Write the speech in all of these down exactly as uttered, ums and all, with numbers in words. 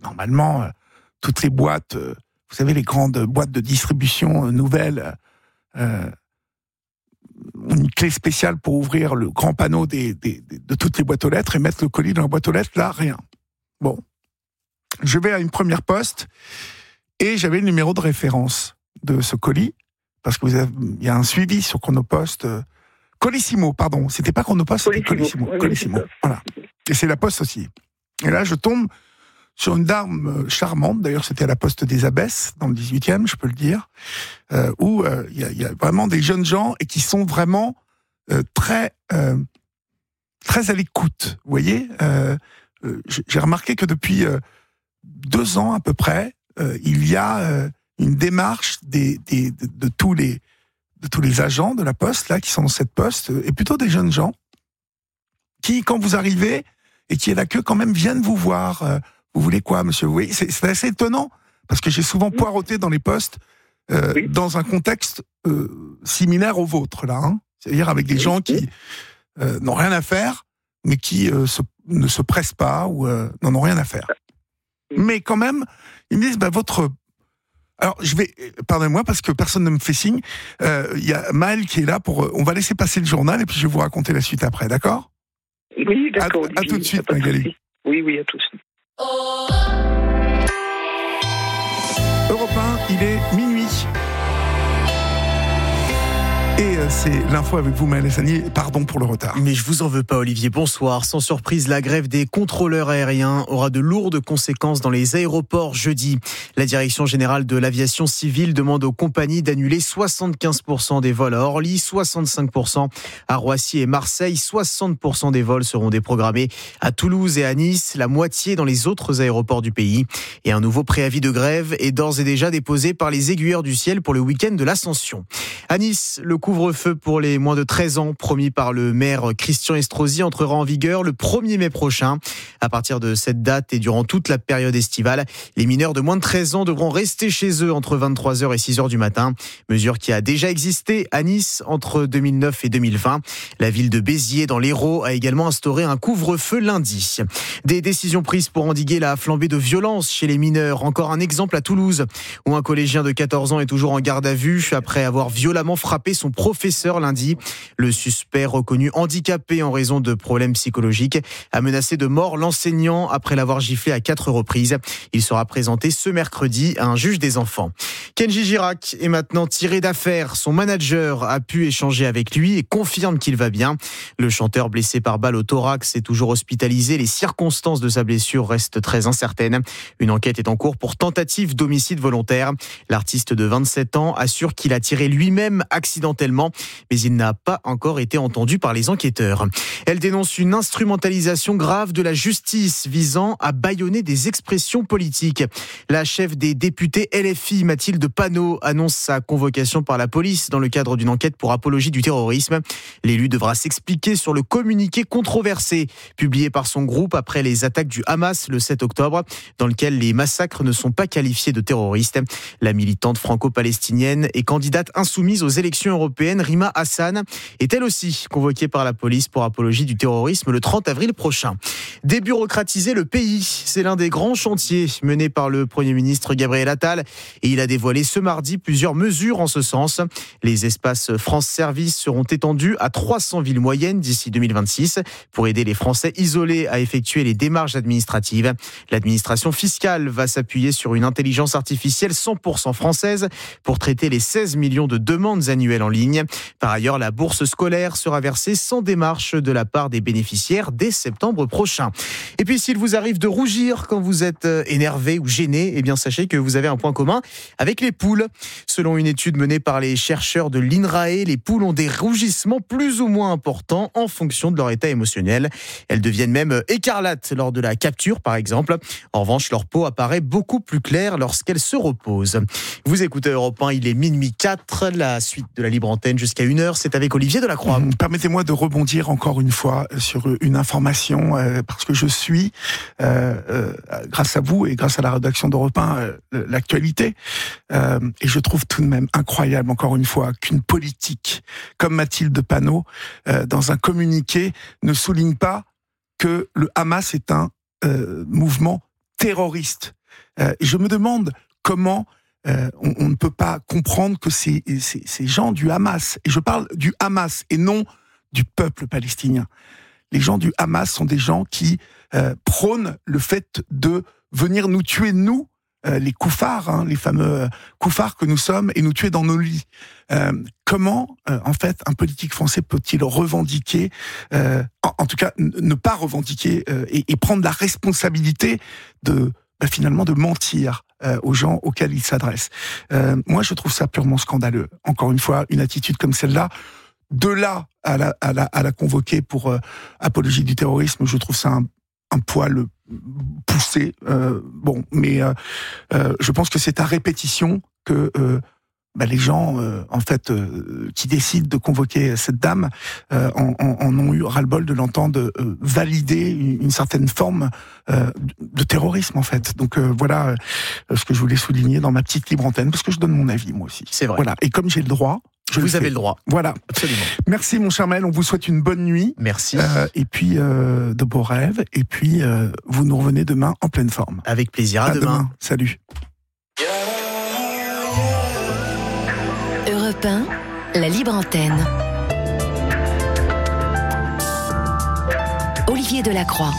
normalement, euh, toutes les boîtes, euh, vous savez, les grandes boîtes de distribution euh, nouvelles, euh, une clé spéciale pour ouvrir le grand panneau des, des, des, de toutes les boîtes aux lettres et mettre le colis dans la boîte aux lettres. Là, rien. Bon. Je vais à une première poste et j'avais le numéro de référence de ce colis parce que vous avez, il y a un suivi sur Chronopost. Euh, Colissimo, pardon. C'était pas Chronopost, c'était Colissimo. Oui, Colissimo. oui, voilà. Et c'est la Poste aussi. Et là, je tombe sur une dame charmante. D'ailleurs, c'était à la Poste des Abbesses, dans le dix-huitième, je peux le dire, euh, où il euh, y, y a vraiment des jeunes gens et qui sont vraiment euh, très, euh, très à l'écoute. Vous voyez, euh, euh, j'ai remarqué que depuis euh, deux ans à peu près, euh, il y a euh, une démarche des, des, de, de tous les de tous les agents de la Poste, là, qui sont dans cette Poste, et plutôt des jeunes gens, qui, quand vous arrivez, et qui est la queue, quand même, viennent vous voir. Euh, vous voulez quoi, monsieur? Oui, c'est, c'est assez étonnant, parce que j'ai souvent poireauté dans les postes, euh, oui. dans un contexte euh, similaire au vôtre, là. Hein. C'est-à-dire avec des oui. gens qui euh, n'ont rien à faire, mais qui euh, se, ne se pressent pas, ou euh, n'en ont rien à faire. Mais quand même, ils me disent, bah, votre... Alors, je vais, pardonnez-moi, parce que personne ne me fait signe. Il euh, y a Maëlle qui est là pour. On va laisser passer le journal et puis je vais vous raconter la suite après, d'accord? Oui, d'accord. À, à tout de suite, Magali. Oui, oui, à tout de suite. Europe un, il est minuit. Et c'est l'info avec vous, Maëlle Sani. Pardon pour le retard. Mais je vous en veux pas, Olivier. Bonsoir. Sans surprise, la grève des contrôleurs aériens aura de lourdes conséquences dans les aéroports jeudi. La Direction générale de l'aviation civile demande aux compagnies d'annuler soixante-quinze pour cent des vols à Orly, soixante-cinq pour cent à Roissy et Marseille, soixante pour cent des vols seront déprogrammés à Toulouse et à Nice, la moitié dans les autres aéroports du pays. Et un nouveau préavis de grève est d'ores et déjà déposé par les aiguilleurs du ciel pour le week-end de l'Ascension. À Nice, le couvre-feu pour les moins de treize ans, promis par le maire Christian Estrosi, entrera en vigueur le premier mai prochain. À partir de cette date et durant toute la période estivale, les mineurs de moins de treize ans devront rester chez eux entre vingt-trois heures et six heures du matin. Mesure qui a déjà existé à Nice entre deux mille neuf et deux mille vingt. La ville de Béziers, dans l'Hérault, a également instauré un couvre-feu lundi. Des décisions prises pour endiguer la flambée de violence chez les mineurs. Encore un exemple à Toulouse, où un collégien de quatorze ans est toujours en garde à vue après avoir violemment frappé son professeur lundi. Le suspect, reconnu handicapé en raison de problèmes psychologiques, a menacé de mort l'enseignant après l'avoir giflé à quatre reprises. Il sera présenté ce mercredi à un juge des enfants. Kenji Girac est maintenant tiré d'affaire. Son manager a pu échanger avec lui et confirme qu'il va bien. Le chanteur blessé par balle au thorax est toujours hospitalisé. Les circonstances de sa blessure restent très incertaines. Une enquête est en cours pour tentative d'homicide volontaire. L'artiste de vingt-sept ans assure qu'il a tiré lui-même accidentellement, mais il n'a pas encore été entendu par les enquêteurs. Elle dénonce une instrumentalisation grave de la justice visant à bâillonner des expressions politiques. La chef des députés L F I, Mathilde Panot, annonce sa convocation par la police dans le cadre d'une enquête pour apologie du terrorisme. L'élu devra s'expliquer sur le communiqué controversé publié par son groupe après les attaques du Hamas le sept octobre, dans lequel les massacres ne sont pas qualifiés de terroristes. La militante franco-palestinienne et candidate insoumise aux élections européennes, Rima Hassan, est elle aussi convoquée par la police pour apologie du terrorisme le trente avril prochain. Débureaucratiser le pays, c'est l'un des grands chantiers menés par le Premier ministre Gabriel Attal, et il a dévoilé ce mardi plusieurs mesures en ce sens. Les espaces France Service seront étendus à trois cents villes moyennes d'ici deux mille vingt-six pour aider les Français isolés à effectuer les démarches administratives. L'administration fiscale va s'appuyer sur une intelligence artificielle cent pour cent française pour traiter les seize millions de demandes annuelles en ligne. Par ailleurs, la bourse scolaire sera versée sans démarche de la part des bénéficiaires dès septembre prochain. Et puis, s'il vous arrive de rougir quand vous êtes énervé ou gêné, eh bien, sachez que vous avez un point commun avec les poules. Selon une étude menée par les chercheurs de l'I N R A E, les poules ont des rougissements plus ou moins importants en fonction de leur état émotionnel. Elles deviennent même écarlates lors de la capture, par exemple. En revanche, leur peau apparaît beaucoup plus claire lorsqu'elles se reposent. Vous écoutez Europe un, il est minuit quatre, la suite de la libre antenne jusqu'à une heure, c'est avec Olivier Delacroix. Permettez-moi de rebondir encore une fois sur une information, euh, parce que je suis, euh, euh, grâce à vous et grâce à la rédaction d'Europe un, euh, l'actualité, euh, et je trouve tout de même incroyable, encore une fois, qu'une politique comme Mathilde Panot, euh, dans un communiqué, ne souligne pas que le Hamas est un euh, mouvement terroriste. Euh, et je me demande comment euh, on, on ne peut pas comprendre que ces, ces, ces gens du Hamas, et je parle du Hamas et non du peuple palestinien. Les gens du Hamas sont des gens qui euh, prônent le fait de venir nous tuer, nous, euh, les koufars, hein, les fameux euh, koufars que nous sommes, et nous tuer dans nos lits. Euh, comment, euh, en fait, un politique français peut-il revendiquer, euh, en, en tout cas, n- ne pas revendiquer euh, et, et prendre la responsabilité de, bah, finalement, de mentir euh, aux gens auxquels il s'adresse. Euh, moi, je trouve ça purement scandaleux. Encore une fois, une attitude comme celle-là, de là à la, à la, à la convoquer pour euh, apologie du terrorisme, je trouve ça un, un poil poussé. Euh, bon, mais euh, euh, je pense que c'est à répétition que euh, bah, les gens, euh, en fait, euh, qui décident de convoquer cette dame, euh, en, en, en ont eu ras-le-bol de l'entendre euh, valider une, une certaine forme euh, de terrorisme, en fait. Donc euh, voilà euh, ce que je voulais souligner dans ma petite libre antenne, parce que je donne mon avis, moi aussi. C'est vrai. Voilà. Et comme j'ai le droit, je Vous le avez fais. le droit. Voilà. Absolument. Merci, mon cher Maël. On vous souhaite une bonne nuit. Merci. Euh, et puis, euh, de beaux rêves. Et puis, euh, vous nous revenez demain en pleine forme. Avec plaisir. À, à demain. demain. Salut. Europe un, la libre antenne. Olivier Delacroix.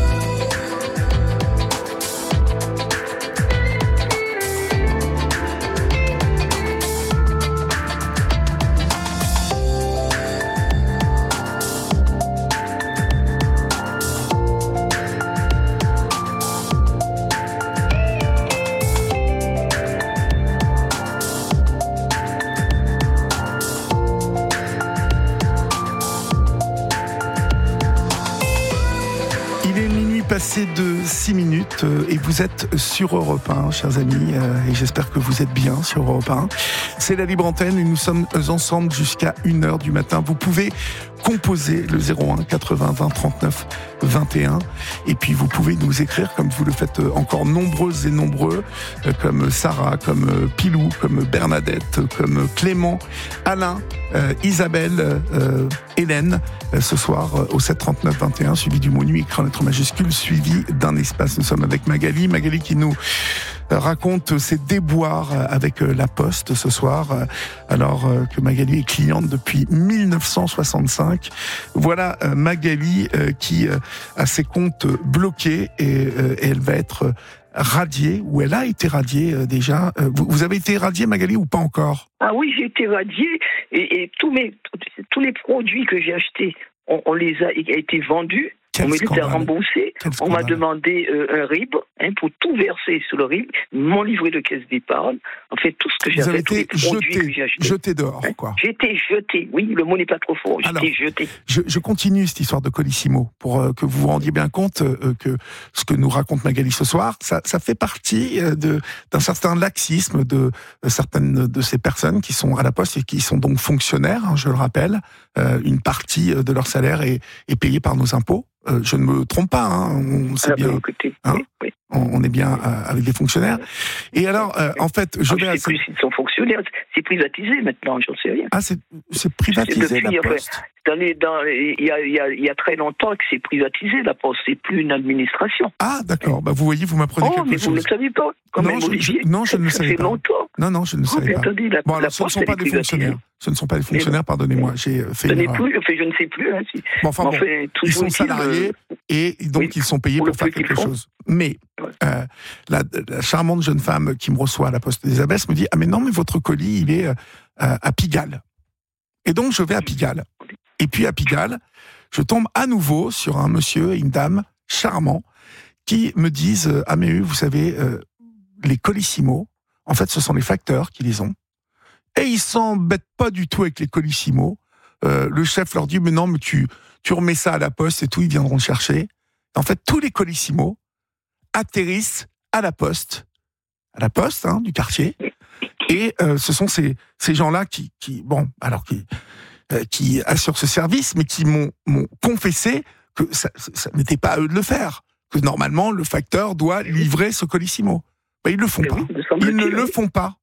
Passé de six minutes euh, et vous êtes sur Europe un, chers amis, euh, et j'espère que vous êtes bien sur Europe un. C'est la libre antenne et nous sommes ensemble jusqu'à une heure du matin. Vous pouvez composer le zéro un quatre-vingts vingt trente-neuf vingt et un et puis vous pouvez nous écrire comme vous le faites encore nombreuses et nombreux, euh, comme Sarah, comme euh, Pilou, comme Bernadette, comme Clément, Alain, euh, Isabelle, euh, Hélène, euh, ce soir euh, au sept trente-neuf vingt et un, suivi du mot nuit écrit en lettres majuscules, suivi d'un espace. Nous sommes avec Magali, Magali qui nous raconte ses déboires avec la Poste ce soir, alors que Magali est cliente depuis mille neuf cent soixante-cinq. Voilà Magali qui a ses comptes bloqués et elle va être radiée, ou elle a été radiée déjà. Vous avez été radiée, Magali, ou pas encore? Ah oui, j'ai été radiée et, et tous, mes, tous les produits que j'ai achetés, on, on les a, a été vendus. Quel on m'a dit de scandale. rembourser. On m'a demandé euh, un R I B hein, pour tout verser sur le R I B, mon livret de caisse d'épargne, en fait tout ce que Vous j'avais, avez tous les été produits jeté, que j'ai achetés. jeté dehors, Hein, quoi. j'ai été jeté, oui, le mot n'est pas trop fort, j'ai Alors, été jeté. Je, je continue cette histoire de Colissimo pour euh, que vous vous rendiez bien compte euh, que ce que nous raconte Magali ce soir, ça, ça fait partie euh, de, d'un certain laxisme de euh, certaines de ces personnes qui sont à la Poste et qui sont donc fonctionnaires, hein, je le rappelle. Euh, une partie de leur salaire est, est payée par nos impôts. Euh, je ne me trompe pas, hein, on sait Ah, bien, bah, écoutez, hein, oui, oui. on, on est bien euh, avec des fonctionnaires. Et alors, euh, en fait, je Ah, vais je à sais cette- plus s'ils sont fonctionnaires, c'est privatisé maintenant, j'en sais rien. ah, c'est, c'est privatisé C'est depuis, la enfin, Poste. Dans les, dans, il, y a, il, y a, il y a très longtemps que c'est privatisé, la Poste, c'est plus une administration. Ah, d'accord. Bah, vous voyez, vous m'apprenez Oh, quelque mais vous chose. ne le savez pas, quand Non, même, je- je- Olivier. non, je ne le Ça savais fait pas. longtemps. Non, non, je ne le Oh, savais mais pas. attendez, la, Bon, la alors, ce ne Poste, sont pas elle est des privatisée. fonctionnaires. Ce ne sont pas des fonctionnaires, pardonnez-moi, j'ai fait Ce une n'est erreur. plus, enfin, je ne sais plus. Hein, si. Bon, enfin, bon, Enfin, ils toujours sont est-il, salariés euh, et donc oui, ils sont payés pour pour, le faire peu qu'ils quelque font. chose. Mais Ouais. euh, la, la charmante jeune femme qui me reçoit à la Poste des Abbesses me dit « Ah mais non, mais votre colis, il est euh, à Pigalle. » Et donc je vais à Pigalle. Et puis à Pigalle, je tombe à nouveau sur un monsieur et une dame charmants qui me disent « Ah mais vous savez, euh, les Colissimo, en fait ce sont les facteurs qui les ont. Et ils s'embêtent pas du tout avec les Colissimo. Euh, le chef leur dit « Mais non, mais tu, tu remets ça à la Poste et tout, ils viendront le chercher. » En fait, tous les Colissimo atterrissent à la Poste, à la Poste hein, du quartier. Et euh, ce sont ces, ces gens-là qui, qui, bon, alors qui, euh, qui assurent ce service, mais qui m'ont, m'ont confessé que ça, ça n'était pas à eux de le faire. Que normalement, le facteur doit livrer ce Colissimo. Ben, ils ne le font Mais pas. oui, me Ils semble-t-il, ne le oui. font pas.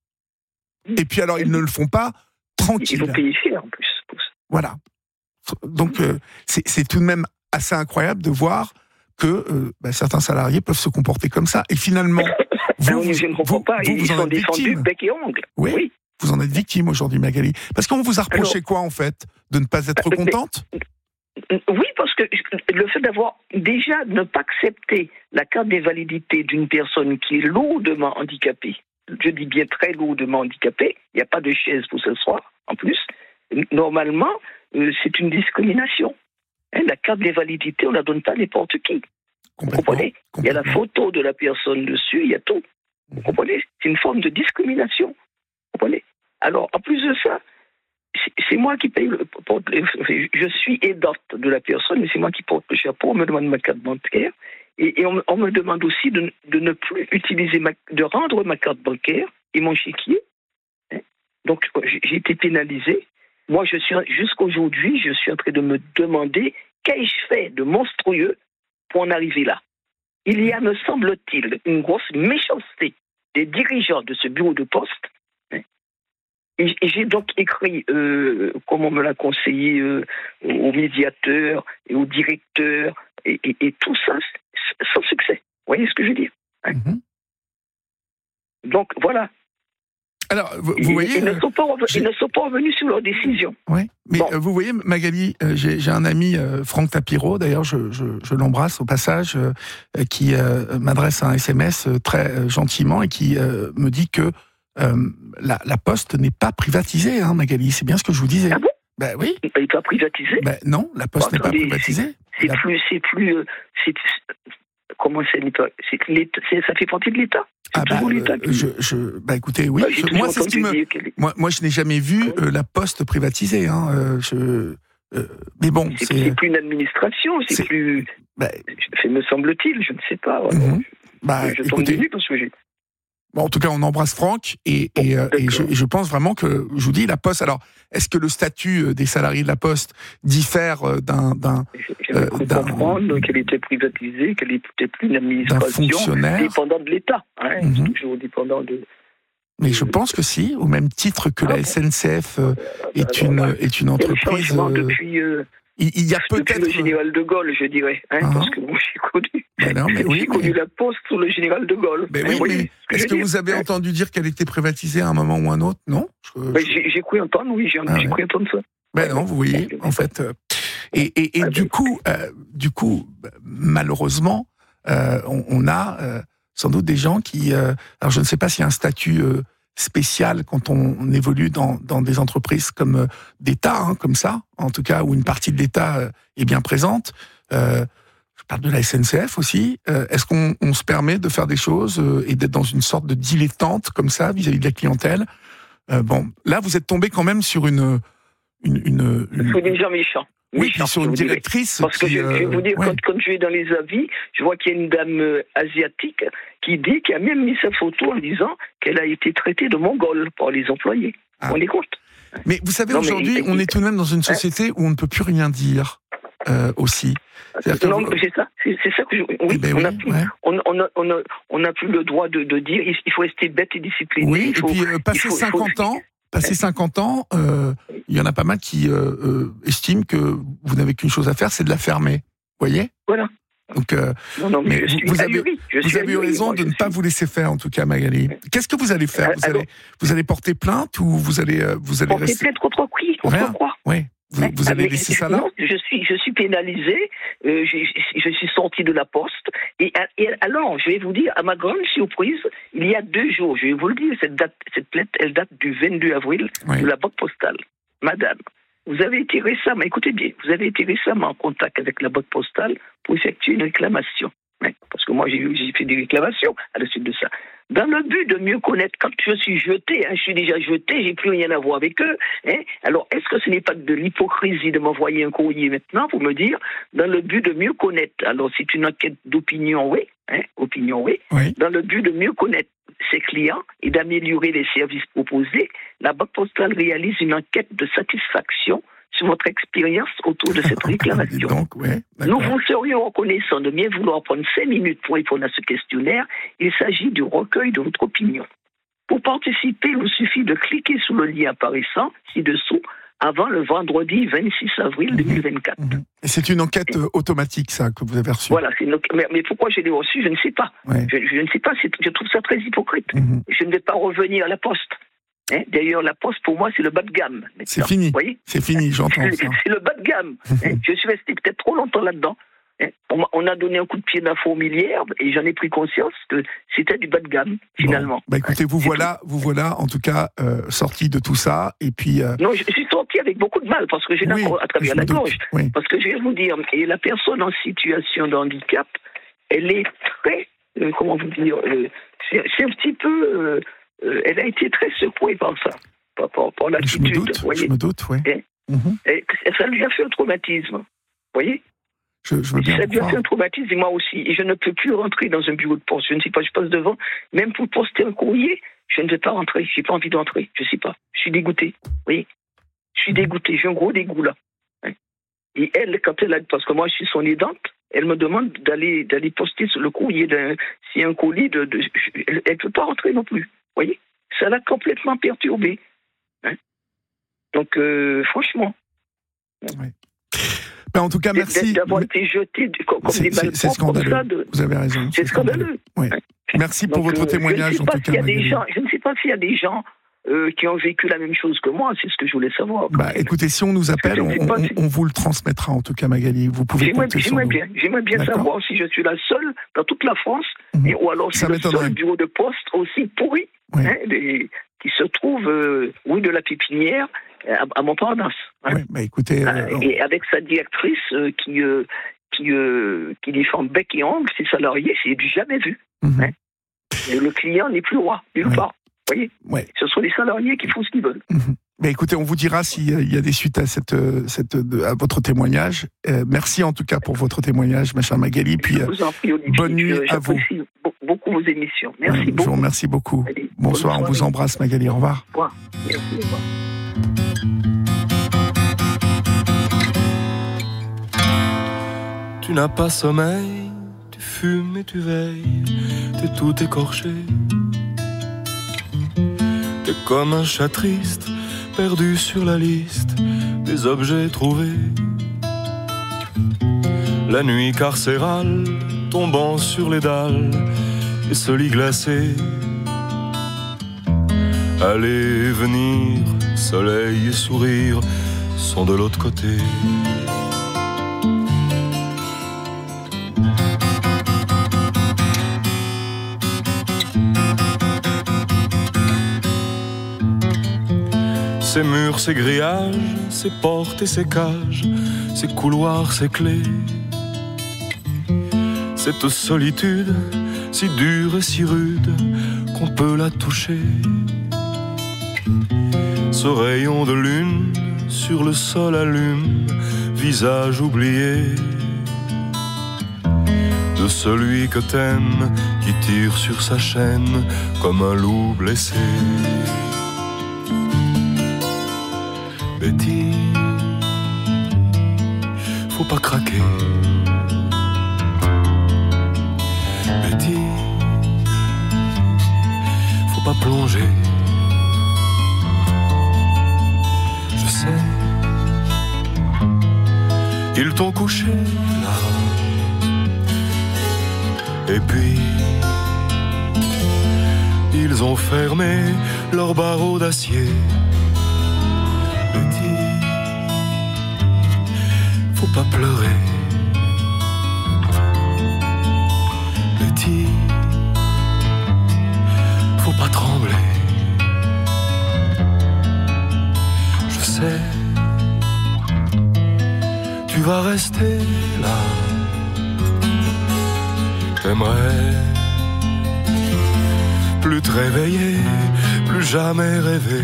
Et puis alors, ils ne le font pas Ils tranquille. vont payer cher en plus. Voilà. Donc, euh, c'est, c'est tout de même assez incroyable de voir que euh, bah, certains salariés peuvent se comporter comme ça. Et finalement, vous, non, je ne comprends vous, pas. vous, Ils vous sont en êtes défendus victime. bec et ongle. Oui, oui. Vous en êtes victime aujourd'hui, Magali. Parce qu'on vous a reproché Alors, quoi, en fait? De ne pas être mais, contente? Oui, parce que le fait d'avoir déjà ne pas accepté la carte d'invalidité d'une personne qui est lourdement handicapée, je dis bien très lourdement handicapée, il n'y a pas de chaise pour s'asseoir, en plus, normalement, euh, c'est une discrimination. Hein, la carte d'invalidité, on ne la donne pas à n'importe qui. Vous comprenez? Il y a la photo de la personne dessus, il y a tout. Vous comprenez? C'est une forme de discrimination. Vous comprenez? Alors, en plus de ça, c'est moi qui paye le, porte, je suis aidante de la personne, mais c'est moi qui porte le chapeau. On me demande ma carte bancaire et, et on, on me demande aussi de, de ne plus utiliser ma, de rendre ma carte bancaire et mon chéquier. Hein. Donc j'ai été pénalisé. Moi, je suis jusqu'à aujourd'hui, je suis en train de me demander qu'ai-je fait de monstrueux pour en arriver là. Il y a, me semble-t-il, une grosse méchanceté des dirigeants de ce bureau de poste. Et j'ai donc écrit, euh, comme on me l'a conseillé, euh, aux médiateurs et aux directeurs, et, et, et tout ça sans succès. Vous voyez ce que je veux dire? Hein? Mm-hmm. Donc voilà. Alors, vous, vous ils, voyez, ils, ne sont pas revenus, ils ne sont pas revenus sur leur décision. Oui, mais bon. euh, vous voyez, Magali, euh, j'ai, j'ai un ami, euh, Franck Tapiro, d'ailleurs, je, je, je l'embrasse au passage, euh, qui euh, m'adresse un S M S euh, très euh, gentiment et qui euh, me dit que Euh, la, la Poste n'est pas privatisée, hein, Magali. C'est bien ce que je vous disais. Ah bon? Ben oui. Elle n'est pas privatisée? Ben non, la Poste bon, attendez, n'est pas privatisée. C'est, c'est la... plus, c'est plus, euh, c'est, comment c'est, c'est, c'est, ça fait partie de l'État. C'est ah toujours bah, l'État. Euh, je, je, bah écoutez, oui. Bah, je, moi, c'est ce qui me, moi, moi, je n'ai jamais vu euh, la Poste privatisée. Hein, euh, je, euh, mais bon, c'est, c'est, c'est plus une administration, c'est, c'est... plus, bah... me semble-t-il, je ne sais pas. Mm-hmm. Bah, je tombe écoutez... parce que j'ai. Bon, en tout cas, on embrasse Franck et, et, euh, et, je, et je pense vraiment que, je vous dis, la Poste. Alors, est-ce que le statut des salariés de la Poste diffère d'un d'un J'avais cru euh, comprendre qu'elle était privatisée, qu'elle n'était plus une administration dépendante de l'État. Hein, mm-hmm. C'est toujours dépendant de. Mais je pense que si, au même titre que ah, la bon. S N C F euh, est une voilà. est une entreprise. Euh, depuis. Euh, il, il y a peut-être depuis le général de Gaulle, je dirais, hein, uh-huh. parce que moi j'ai connu. Ben non, mais oui, j'ai connu mais... la Poste sous le général de Gaulle. Ben oui, oui, mais que est-ce que dire, vous avez hein. entendu dire qu'elle était privatisée à un moment ou un autre? Non. Je, ben, je... J'ai, j'ai cru entendre, oui, j'ai, ah, j'ai ouais. cru entendre ça. Ben non, vous voyez, en fait. Euh, et et, et ah, du ben... coup, euh, du coup, malheureusement, euh, on, on a euh, sans doute des gens qui. Euh, alors, je ne sais pas s'il y a un statut euh, spécial quand on, on évolue dans, dans des entreprises comme euh, d'État, hein, comme ça, en tout cas, où une partie de l'État euh, est bien présente. Euh, je parle de la S N C F aussi. Euh, est-ce qu'on on se permet de faire des choses euh, et d'être dans une sorte de dilettante comme ça vis-à-vis de la clientèle? euh, Bon, là, vous êtes tombé quand même sur une... une, une, une... C'est des gens méchants. Oui, puis sur une directrice. Parce que qui, je, je vais vous dire, ouais. quand, quand je vais dans les avis, je vois qu'il y a une dame euh, asiatique qui dit, qui a même mis sa photo en disant qu'elle a été traitée de mongole par les employés. Ah. On est compte. Mais vous savez, non, aujourd'hui, mais, on est tout de même dans une société hein? où on ne peut plus rien dire euh, aussi. Non, que... c'est ça. C'est, c'est ça que je... Oui, eh ben on oui, n'a plus, ouais. on, on a, on a, on a plus le droit de, de dire, il faut rester bête et discipliné. Oui, il faut, et puis euh, passer cinquante faut... ans... Passé cinquante ans, euh, il y en a pas mal qui euh, euh, estiment que vous n'avez qu'une chose à faire, c'est de la fermer. Vous voyez ? Voilà. Donc, euh, non, non, mais, mais vous, vous avez, vous avez eu raison moi, de ne suis... pas vous laisser faire, en tout cas, Magali. Qu'est-ce que vous allez faire ? Vous allez, vous allez porter plainte ou vous allez, vous allez porter rester... plainte contre qui ? Contre quoi ? Oui. Vous, hein, vous allez mais, laisser ça là ? Non, je suis, je suis pénalisé. Euh, je, je suis sorti de la Poste. Et, et alors, je vais vous dire, à ma grande surprise, il y a deux jours, je vais vous le dire, cette date, cette lettre, elle date du vingt-deux avril oui. de la Banque Postale. Madame, vous avez été récemment, écoutez bien, vous avez été récemment en contact avec la Banque Postale pour effectuer une réclamation. Hein, parce que moi, j'ai, j'ai fait des réclamations à la suite de ça. Dans le but de mieux connaître, quand je suis jeté, hein, je suis déjà jeté, j'ai plus rien à voir avec eux. Hein, alors, est-ce que ce n'est pas de l'hypocrisie de m'envoyer un courrier maintenant pour me dire, dans le but de mieux connaître, alors c'est une enquête d'opinion, oui, hein, opinion, oui, oui, dans le but de mieux connaître ses clients et d'améliorer les services proposés, la Banque Postale réalise une enquête de satisfaction sur votre expérience autour de cette réclamation. Donc, ouais, nous vous serions reconnaissants de bien vouloir prendre cinq minutes pour répondre à ce questionnaire. Il s'agit du recueil de votre opinion. Pour participer, il vous suffit de cliquer sur le lien apparaissant ci-dessous avant le vendredi vingt-six avril deux mille vingt-quatre. Mmh. Et c'est une enquête euh, automatique, ça, que vous avez reçue. Voilà, c'est une... mais, mais pourquoi je l'ai reçue, je ne sais pas. Ouais. Je, je ne sais pas, c'est... je trouve ça très hypocrite. Mmh. Je ne vais pas revenir à la Poste. Hein, d'ailleurs, la Poste, pour moi, c'est le bas de gamme. Maintenant. C'est fini. Vous voyez, c'est fini, j'entends c'est, ça. c'est le bas de gamme. Hein, je suis resté peut-être trop longtemps là-dedans. Hein, on, on a donné un coup de pied dans la fourmilière et j'en ai pris conscience que c'était du bas de gamme, finalement. Bon. Bah écoutez, vous c'est voilà, tout. vous voilà, en tout cas, euh, sorti de tout ça. Et puis. Euh... Non, je suis sorti avec beaucoup de mal parce que j'ai oui, à travers la gorge. Oui. Parce que je vais vous dire, et la personne en situation de handicap, elle est très, euh, comment vous dire, euh, c'est, c'est un petit peu, euh, euh, elle a été très secouée par ça, par, par, par l'attitude. Je me doute, voyez. je me doute, oui. Et, mmh. et, ça lui a fait un traumatisme, vous voyez. Je, je veux bien ça lui a croire. fait un traumatisme, et moi aussi. Et je ne peux plus rentrer dans un bureau de poste. Je ne sais pas, je passe devant. Même pour poster un courrier, je ne vais pas rentrer. Je n'ai pas envie d'entrer. Je ne sais pas. Je suis dégoûté. Vous voyez. Je suis dégoûté. J'ai un gros dégoût là. Et elle, quand elle a, parce que moi je suis son aidante, elle me demande d'aller, d'aller poster sur le courrier d'un, si un colis de, de elle ne peut pas rentrer non plus. Vous voyez. Ça l'a complètement perturbée. Hein. Donc, euh, franchement. Ouais. Ben en tout cas, merci. D'avoir été jeté comme c'est, des balles c'est scandaleux. Ça de... Vous avez raison. C'est, c'est scandaleux. scandaleux. Ouais. Merci Donc, pour votre euh, témoignage. Je ne sais en pas tout s'il y cas, a des gens. Je ne sais pas s'il y a des gens euh, qui ont vécu la même chose que moi. C'est ce que je voulais savoir. Bah, écoutez, si on nous appelle, on, on, si... on vous le transmettra. En tout cas, Magali, vous pouvez j'aimerais, compter j'aimerais sur bien, nous. J'aimerais bien D'accord. savoir si je suis la seule dans toute la France, mmh. et, ou alors si Ça le m'étonnerait. seul bureau de poste aussi pourri, oui. hein, les, qui se trouve euh, rue de la Pépinière à, à Montparnasse. Hein. Oui, bah écoutez, euh, et avec sa directrice euh, qui euh, qui euh, qui défend bec et ongle ses salariés, c'est du jamais vu. Mmh. Hein. Et le client n'est plus roi, nulle ouais. part. Vous voyez, ouais. Ce sont les salariés qui font ce qu'ils veulent. Mmh. Mais écoutez, on vous dira s'il y a des suites à, cette, cette, à votre témoignage. Euh, merci en tout cas pour votre témoignage, ma chère Magali. Puis, je vous en prie, Olivier. bonne nuit je, à vous. J'apprécie beaucoup vos émissions. Merci ouais, beaucoup. Je vous remercie beaucoup. Allez, bonsoir, on vous embrasse, Magali. Au revoir. Au revoir. Merci, au revoir. Tu n'as pas sommeil, tu fumes et tu veilles, t'es tout écorché. T'es comme un chat triste, perdu sur la liste des objets trouvés. La nuit carcérale, tombant sur les dalles, et ce lit glacé. Aller et venir, soleil et sourire sont de l'autre côté. Ces murs, ces grillages, ces portes et ces cages, ces couloirs, ces clés. Cette solitude, si dure et si rude, qu'on peut la toucher. Ce rayon de lune, sur le sol allume, visage oublié de celui que t'aimes, qui tire sur sa chaîne comme un loup blessé. Betty, faut pas craquer. Betty, faut pas plonger. Je sais, ils t'ont couché là. Et puis, ils ont fermé leurs barreaux d'acier. Faut pas pleurer, Betty, faut pas trembler. Je sais, tu vas rester là. T'aimerais plus te réveiller, plus jamais rêver.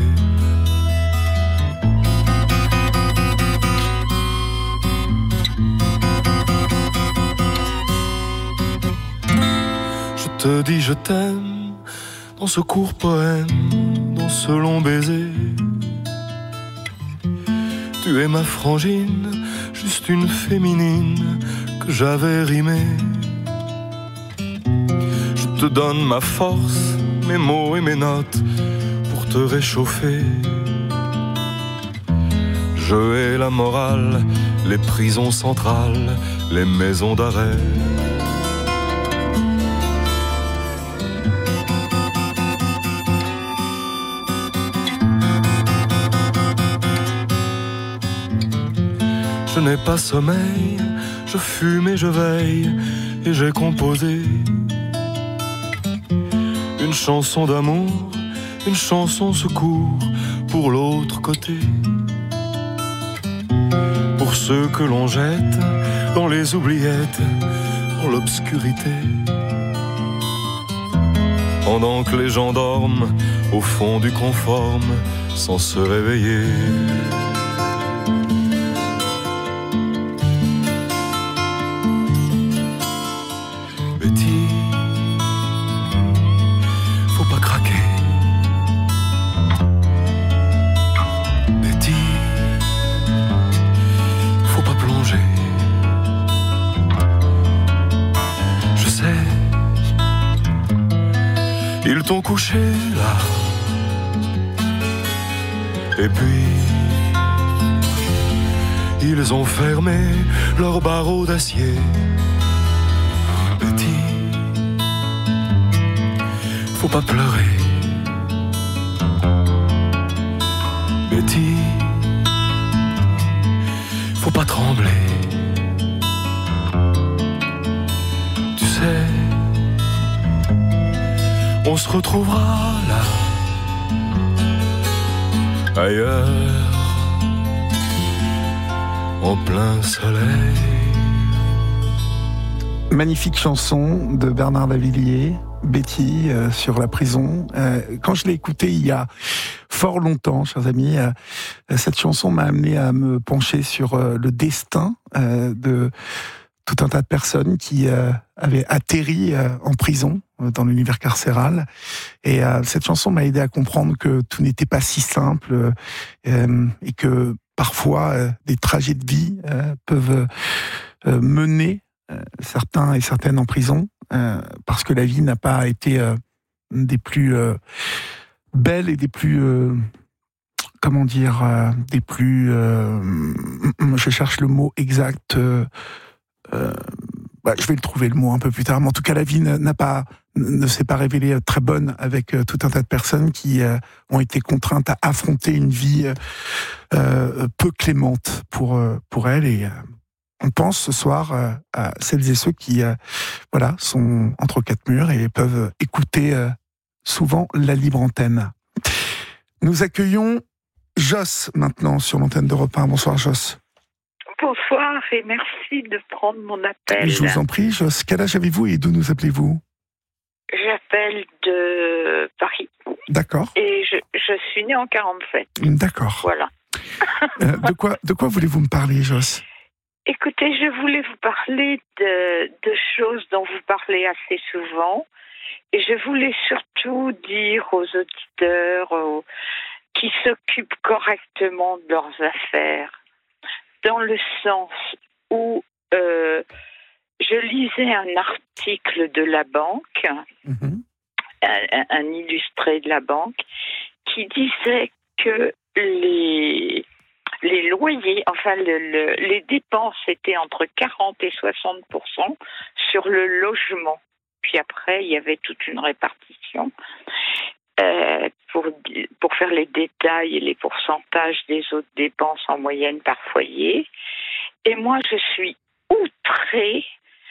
Je te dis je t'aime dans ce court poème, dans ce long baiser. Tu es ma frangine, juste une féminine que j'avais rimée. Je te donne ma force, mes mots et mes notes pour te réchauffer. Je hais la morale, les prisons centrales, les maisons d'arrêt. Je n'ai pas sommeil, je fume et je veille, et j'ai composé une chanson d'amour, une chanson secours pour l'autre côté. Pour ceux que l'on jette dans les oubliettes, dans l'obscurité. Pendant que les gens dorment au fond du conforme sans se réveiller. Betty, faut pas craquer. Betty, faut pas plonger. Je sais, ils t'ont couché là. Et puis, ils ont fermé leurs barreaux d'acier. Betty, faut pas pleurer. Betty, faut pas trembler. Tu sais, on se retrouvera là, ailleurs, en plein soleil. Magnifique chanson de Bernard Lavilliers, Betty, euh, sur la prison. Euh, quand je l'ai écoutée il y a fort longtemps, chers amis, euh, cette chanson m'a amené à me pencher sur euh, le destin euh, de tout un tas de personnes qui euh, avaient atterri euh, en prison, euh, dans l'univers carcéral. Et euh, cette chanson m'a aidé à comprendre que tout n'était pas si simple euh, et que parfois euh, des trajets de vie euh, peuvent euh, mener euh, certains et certaines en prison euh, parce que la vie n'a pas été euh, des plus euh, belles et des plus... Euh, comment dire, euh, des plus... Euh, je cherche le mot exact... Euh, Euh, bah, je vais le trouver le mot un peu plus tard, mais en tout cas la vie n'a pas, ne s'est pas révélée très bonne avec euh, tout un tas de personnes qui euh, ont été contraintes à affronter une vie euh, peu clémente pour euh, pour elles. Et euh, on pense ce soir euh, à celles et ceux qui euh, voilà sont entre quatre murs et peuvent écouter euh, souvent la libre antenne. Nous accueillons Joss maintenant sur l'antenne d'Europe un. Bonsoir Joss. Bonsoir et merci de prendre mon appel. Je vous en prie, Joss. Quel âge avez-vous et d'où nous appelez-vous? J'appelle de Paris. D'accord. Et je, je suis née en quarante-sept. D'accord. Voilà. euh, de quoi, de quoi voulez-vous me parler, Joss? Écoutez, je voulais vous parler de, de choses dont vous parlez assez souvent. Et je voulais surtout dire aux auditeurs aux, qui s'occupent correctement de leurs affaires, dans le sens où euh, je lisais un article de la banque, mmh. un, un illustré de la banque, qui disait que les, les loyers, enfin le, le, les dépenses étaient entre quarante et soixante pour cent sur le logement. Puis après, il y avait toute une répartition. Euh, pour, pour faire les détails et les pourcentages des autres dépenses en moyenne par foyer. Et moi, je suis outrée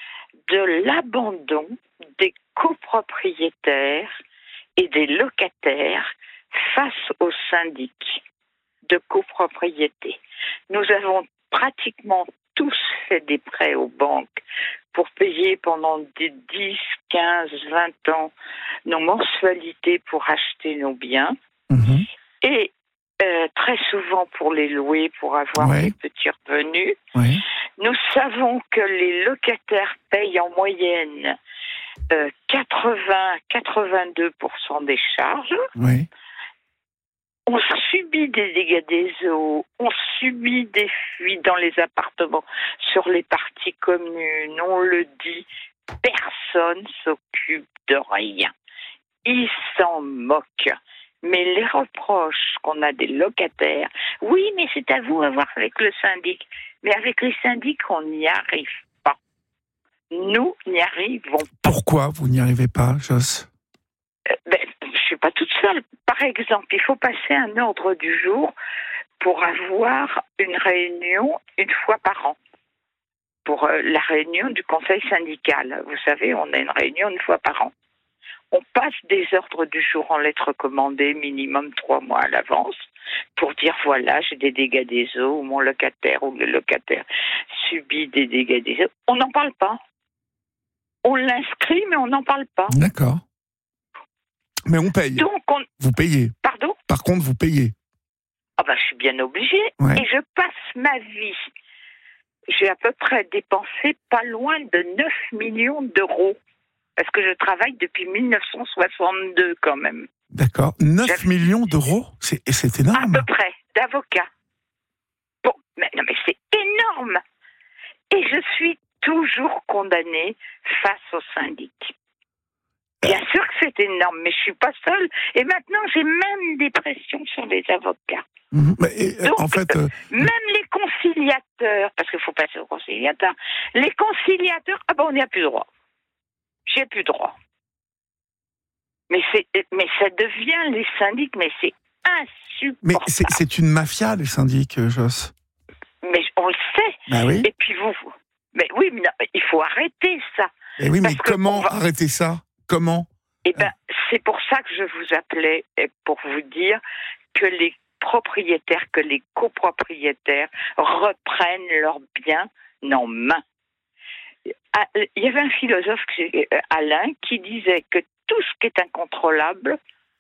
de l'abandon des copropriétaires et des locataires face aux syndics de copropriété. Nous avons pratiquement tous fait des prêts aux banques pour payer pendant des dix, quinze, vingt ans nos mensualités pour acheter nos biens. Mmh. Et euh, très souvent pour les louer, pour avoir ouais. des petits revenus. Ouais. Nous savons que les locataires payent en moyenne euh, quatre-vingts à quatre-vingt-deux pour cent des charges. Ouais. On subit des dégâts des eaux, on subit des fuites dans les appartements, sur les parties communes, on le dit, personne s'occupe de rien. Ils s'en moquent. Mais les reproches qu'on a des locataires, oui, mais c'est à vous à voir avec le syndic. Mais avec les syndics, on n'y arrive pas. Nous n'y arrivons pas. Pourquoi vous n'y arrivez pas, Joss ? euh, ben, Je ne suis pas toute seule. Par exemple, il faut passer un ordre du jour pour avoir une réunion une fois par an. Pour euh, la réunion du conseil syndical. Vous savez, on a une réunion une fois par an. On passe des ordres du jour en lettres recommandées, minimum trois mois à l'avance, pour dire voilà, j'ai des dégâts des eaux, ou mon locataire ou le locataire subit des dégâts des eaux. On n'en parle pas. On l'inscrit, mais on n'en parle pas. D'accord. Mais on paye. Donc on... Vous payez. Pardon ? Par contre, vous payez. Ah ben, je suis bien obligée. Ouais. Et je passe ma vie. J'ai à peu près dépensé pas loin de neuf millions d'euros. Parce que je travaille depuis mille neuf cent soixante-deux quand même. D'accord. neuf J'avais... millions d'euros, c'est, c'est énorme. À peu près, d'avocats. Bon, mais non, mais c'est énorme. Et je suis toujours condamnée face au syndic. Bien sûr que c'est énorme, mais je suis pas seule. Et maintenant, j'ai même des pressions sur les avocats. Mmh, mais, Donc, en fait, euh... même les conciliateurs, parce qu'il faut passer aux conciliateurs, les conciliateurs, ah ben on n'y a plus droit. J'ai plus droit. Mais, c'est, mais ça devient les syndics, mais c'est insupportable. Mais c'est, c'est une mafia, les syndics, Joss. Mais on le sait. Bah oui. Et puis vous... Mais oui, mais non, il faut arrêter ça. Et oui, mais Parce comment va... arrêter ça ? Comment ? Eh ben, c'est pour ça que je vous appelais, pour vous dire que les propriétaires, que les copropriétaires reprennent leurs biens en main. Il y avait un philosophe, Alain, qui disait que tout ce qui est incontrôlable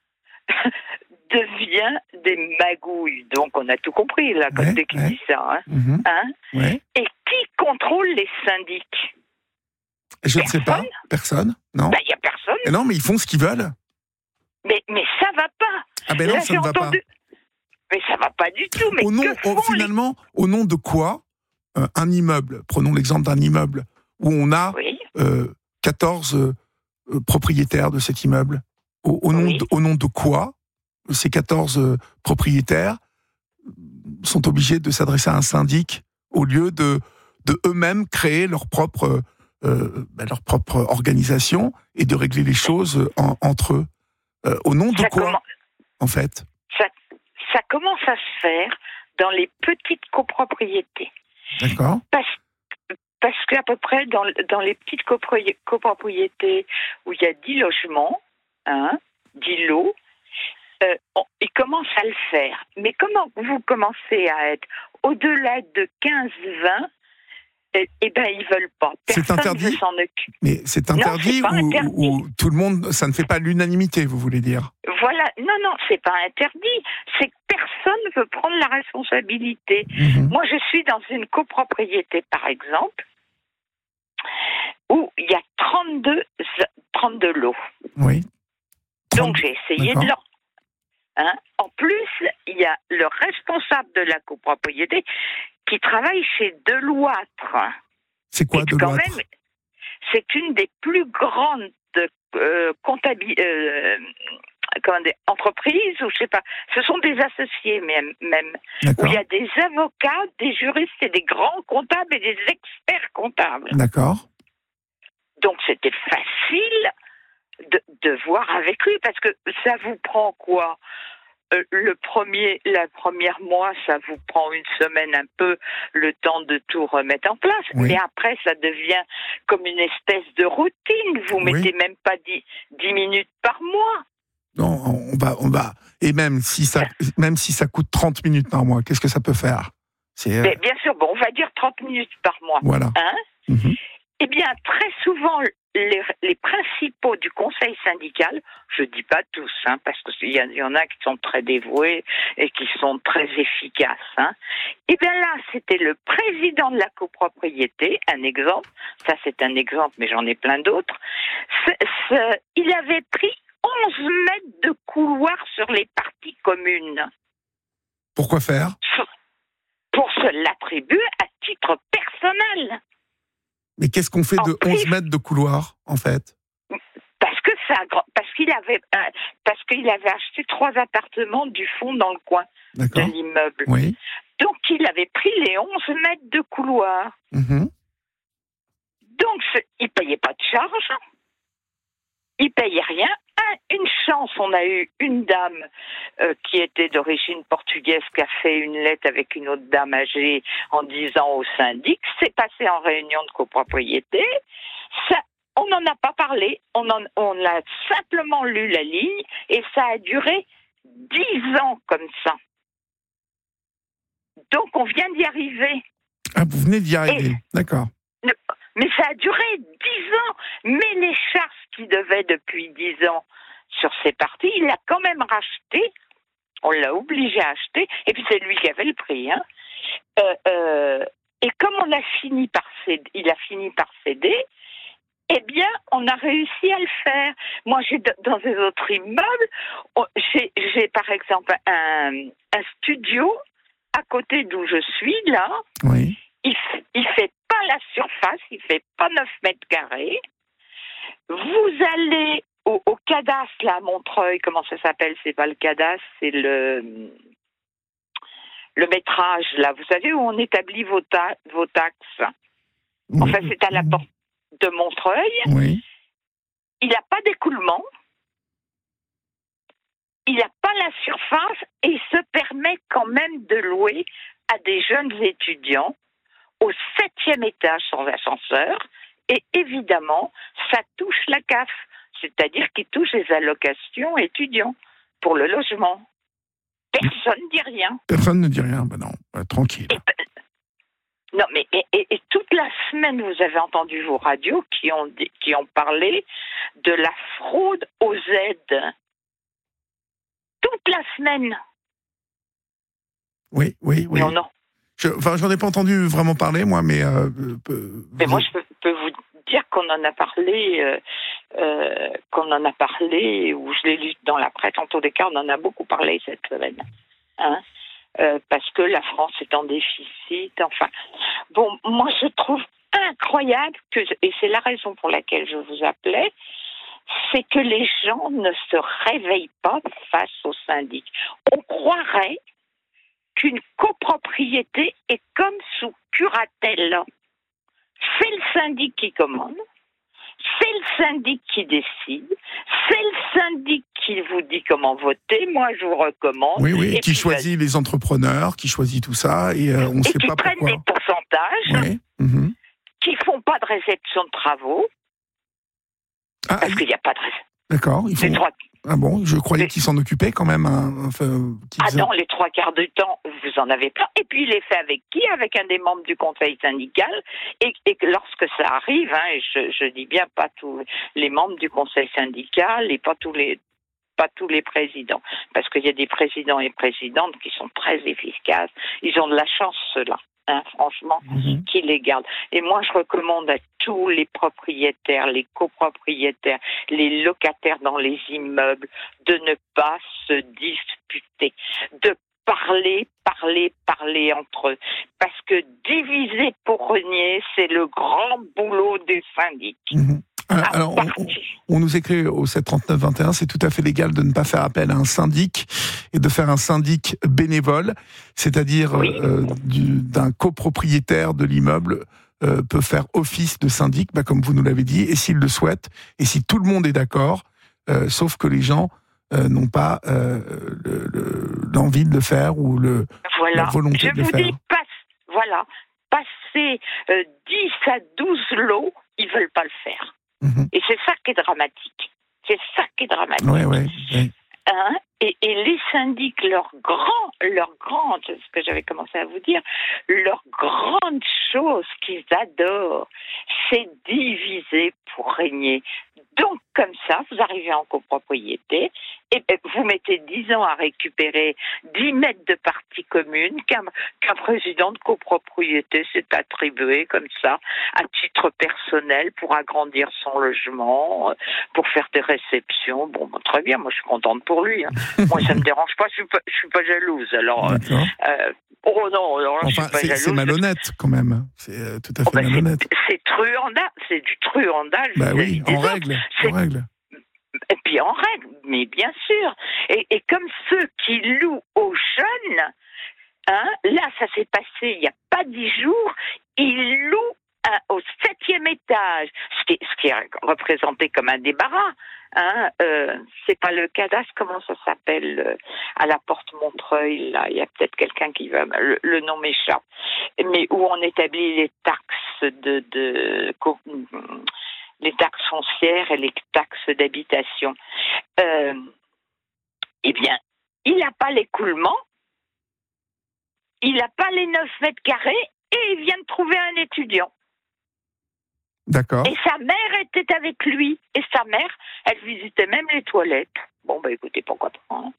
devient des magouilles. Donc on a tout compris là, quand ouais, dès qu'il ouais. dit ça. Hein, mmh. hein ouais. Et qui contrôle les syndics ? Je ne sais pas. Personne. Non. Ben, il n'y a personne. Et non, mais ils font ce qu'ils veulent. Mais, mais ça ne va pas. Ah ben non, là, ça ne va entendu... pas. Mais ça ne va pas du tout. Mais au nom, que font au, finalement, les... au nom de quoi euh, un immeuble, prenons l'exemple d'un immeuble, où on a oui. euh, quatorze euh, propriétaires de cet immeuble, au, au, nom, oui. de, au nom de quoi ces quatorze euh, propriétaires sont obligés de s'adresser à un syndic au lieu de, de eux-mêmes créer leur propre, euh, ben leur propre organisation et de régler les choses en, entre eux. Euh, au nom de ça quoi, comment... en fait ça, ça commence à se faire dans les petites copropriétés. D'accord. Parce, parce qu'à peu près dans, dans les petites copri- copropriétés où il y a dix logements, hein, dix lots, euh, on, ils commencent à le faire. Mais comment vous commencez à être au-delà de quinze vingt, eh, eh ben ils veulent pas. Personne c'est interdit. Ne veut s'en occuper. Mais c'est interdit, non, c'est ou, interdit. ou tout le monde, ça ne fait pas l'unanimité, vous voulez dire ? Voilà, non, non, c'est pas interdit. C'est que personne ne veut prendre la responsabilité. Mmh. Moi, je suis dans une copropriété, par exemple, où il y a trente-deux, trente-deux lots. Oui. trente... Donc, j'ai essayé D'accord. de l'en... Hein? En plus, il y a le responsable de la copropriété qui travaille chez Deloitre. C'est quoi Deloitre ? Quand même, c'est une des plus grandes euh, comptabil... euh, comment dire, entreprises, ou je sais pas. Ce sont des associés même, même où il y a des avocats, des juristes et des grands comptables et des experts comptables. D'accord. Donc c'était facile de, de voir avec lui, parce que ça vous prend quoi ? Euh, le premier, la première mois, ça vous prend une semaine un peu, le temps de tout remettre en place. Oui. Mais après, ça devient comme une espèce de routine. Vous oui. mettez même pas dix, dix minutes par mois. Non, on va, on va. Et même si ça, même si ça coûte trente minutes par mois, qu'est-ce que ça peut faire ? C'est, euh... Mais bien sûr, bon, on va dire trente minutes par mois. Voilà. Hein ? Mm-hmm. Eh bien, très souvent, les, les principaux du conseil syndical, je dis pas tous, hein, parce qu'il y, y en a qui sont très dévoués et qui sont très efficaces. Hein. Eh bien là, c'était le président de la copropriété, un exemple. Ça, c'est un exemple, mais j'en ai plein d'autres. C'est, c'est, il avait pris onze mètres de couloir sur les parties communes. Pourquoi faire ? Pour se l'attribuer à titre personnel. Mais qu'est-ce qu'on fait en de plus, onze mètres de couloir, en fait ? Parce que ça, parce qu'il avait, euh, parce qu'il avait acheté trois appartements du fond dans le coin D'accord. de l'immeuble. Oui. Donc, il avait pris les onze mètres de couloir. Mhm. Donc, c'est- il payait pas de charge. Il payait rien. Un, une chance, on a eu une dame euh, qui était d'origine portugaise qui a fait une lettre avec une autre dame âgée en disant au syndic, c'est passé en réunion de copropriété. Ça, on n'en a pas parlé. On, en, on a simplement lu la ligne et ça a duré dix ans comme ça. Donc, on vient d'y arriver. Ah, vous venez d'y arriver. Et- D'accord. Mais ça a duré dix ans. Mais les charges qu'il devait depuis dix ans sur ces parties, il l'a quand même racheté. On l'a obligé à acheter. Et puis c'est lui qui avait le prix. Hein. Euh, euh, et comme on a fini par céder, il a fini par céder, eh bien, on a réussi à le faire. Moi, j'ai dans des autres immeubles, j'ai, j'ai par exemple un, un studio à côté d'où je suis, là. Oui. Il, il fait pas la surface, il fait pas neuf mètres carrés. Vous allez au, au cadastre, là, à Montreuil, comment ça s'appelle? C'est pas le cadastre, c'est le, le métrage, là. Vous savez où on établit vos, ta, vos taxes? Enfin, Oui. c'est à la porte de Montreuil. Oui. Il n'a pas d'écoulement. Il n'a pas la surface et il se permet quand même de louer à des jeunes étudiants au septième étage sans ascenseur. Et évidemment, ça touche la C A F, c'est-à-dire qu'il touche les allocations étudiants pour le logement. Personne ne dit rien. Personne ne dit rien. Ben non, euh, tranquille. Et, non, mais et, et, et toute la semaine, vous avez entendu vos radios qui ont, qui ont parlé de la fraude aux aides. Toute la semaine. Oui, oui, oui. Non, non. Je, enfin, j'en ai pas entendu vraiment parler, moi, mais... Euh, euh, Mais vous... moi, je peux, peux vous dire qu'on en a parlé, euh, euh, qu'on en a parlé, ou je l'ai lu dans la presse, en tous les cas, on en a beaucoup parlé cette semaine. Hein, euh, parce que la France est en déficit, enfin... Bon, moi, je trouve incroyable, que, et c'est la raison pour laquelle je vous appelais, c'est que les gens ne se réveillent pas face au syndic. On croirait qu'une copropriété est comme sous curatelle. C'est le syndic qui commande, c'est le syndic qui décide, c'est le syndic qui vous dit comment voter, moi je vous recommande. Oui, oui, et qui puis, choisit les entrepreneurs, qui choisit tout ça, et euh, on ne et sait qui pas prennent pourquoi. des pourcentages, Oui. Mhm. qui font pas de réception de travaux, Ah, parce qu'il n'y a pas de réception. d'accord. Ils font... Les trois... Ah bon, je croyais Les- qu'ils s'en occupaient quand même. Hein, enfin, qu'ils Ah faisaient- non, les trois quarts du temps, vous en avez plein. Et puis, il est fait avec qui? Avec un des membres du conseil syndical. Et, et que lorsque ça arrive, hein, et je, je dis bien pas tous les membres du conseil syndical et pas tous les pas tous les présidents. Parce qu'il y a des présidents et présidentes qui sont très efficaces. Ils ont de la chance, ceux-là. Hein, franchement, Mhm. qui les gardent. Et moi, je recommande à tous les propriétaires, les copropriétaires, les locataires dans les immeubles, de ne pas se disputer, de parler, parler, parler entre eux. Parce que diviser pour régner, c'est le grand boulot des syndics. Mhm. Euh, À Alors, on, on- partir- on nous écrit au sept trente-neuf vingt et un, c'est tout à fait légal de ne pas faire appel à un syndic et de faire un syndic bénévole, c'est-à-dire Oui. euh, du- d'un copropriétaire de l'immeuble euh, peut faire office de syndic, bah, comme vous nous l'avez dit, et s'il le souhaite, et si tout le monde est d'accord, euh, sauf que les gens euh, n'ont pas euh, le- le- l'envie de le faire ou le, Voilà. la volonté Je de le vous faire. dis, passe, voilà, passer euh, dix à douze lots, ils veulent pas le faire. Mhm. Et c'est ça qui est dramatique. C'est ça qui est dramatique. Ouais, ouais, ouais. Hein, et, et les syndics, leur grand, leur grande, c'est ce que j'avais commencé à vous dire, leur grande chose qu'ils adorent, c'est diviser pour régner. Donc, comme ça, vous arrivez en copropriété et ben, vous mettez dix ans à récupérer dix mètres de partie commune qu'un, qu'un président de copropriété s'est attribué comme ça, à titre personnel, pour agrandir son logement, pour faire des réceptions. Bon, ben, très bien, moi je suis contente pour lui. Hein. Moi, ça me dérange pas, je suis pas, je suis pas jalouse. Alors, euh, D'accord. euh, oh non, alors, je Enfin, suis pas c'est, jalouse. c'est malhonnête quand même. C'est euh, tout à fait Oh, ben, malhonnête. c'est, c'est truandage, c'est du truandage. Bah vis-à-vis oui, des en autres. règle, C'est- en règle. Et puis en règle, mais bien sûr. Et, et comme ceux qui louent aux jeunes, hein, là, ça s'est passé il n'y a pas dix jours, ils louent hein, au septième étage, ce qui, ce qui est représenté comme un débarras. Hein, euh, c'est pas le cadastre, comment ça s'appelle, euh, à la porte Montreuil, là, il y a peut-être quelqu'un qui va, le, le nom m'échappe, mais où on établit les taxes de, de les taxes foncières et les taxes d'habitation. Euh, eh bien, il n'a pas l'écoulement, il n'a pas les neuf mètres carrés, et il vient de trouver un étudiant. D'accord. Et sa mère était avec lui. Et sa mère, elle visitait même les toilettes. Bon, bah écoutez, pourquoi pas. Hein.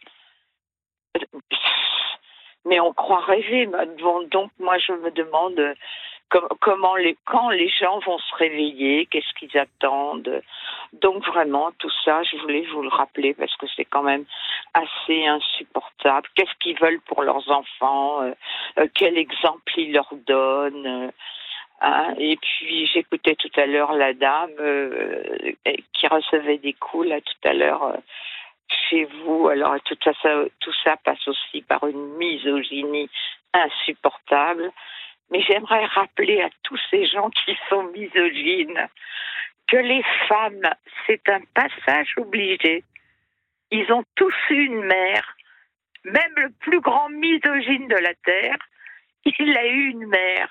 Mais on croit rêver. Donc, moi, je me demande com- comment les, quand les gens vont se réveiller, qu'est-ce qu'ils attendent. Donc, vraiment, tout ça, je voulais vous le rappeler parce que c'est quand même assez insupportable. Qu'est-ce qu'ils veulent pour leurs enfants euh, euh, Quel exemple ils leur donnent euh, Hein, et puis j'écoutais tout à l'heure la dame euh, qui recevait des coups là tout à l'heure euh, chez vous. Alors tout ça, ça, tout ça passe aussi par une misogynie insupportable. Mais j'aimerais rappeler à tous ces gens qui sont misogynes que les femmes, c'est un passage obligé. Ils ont tous eu une mère. Même le plus grand misogyne de la Terre, il a eu une mère.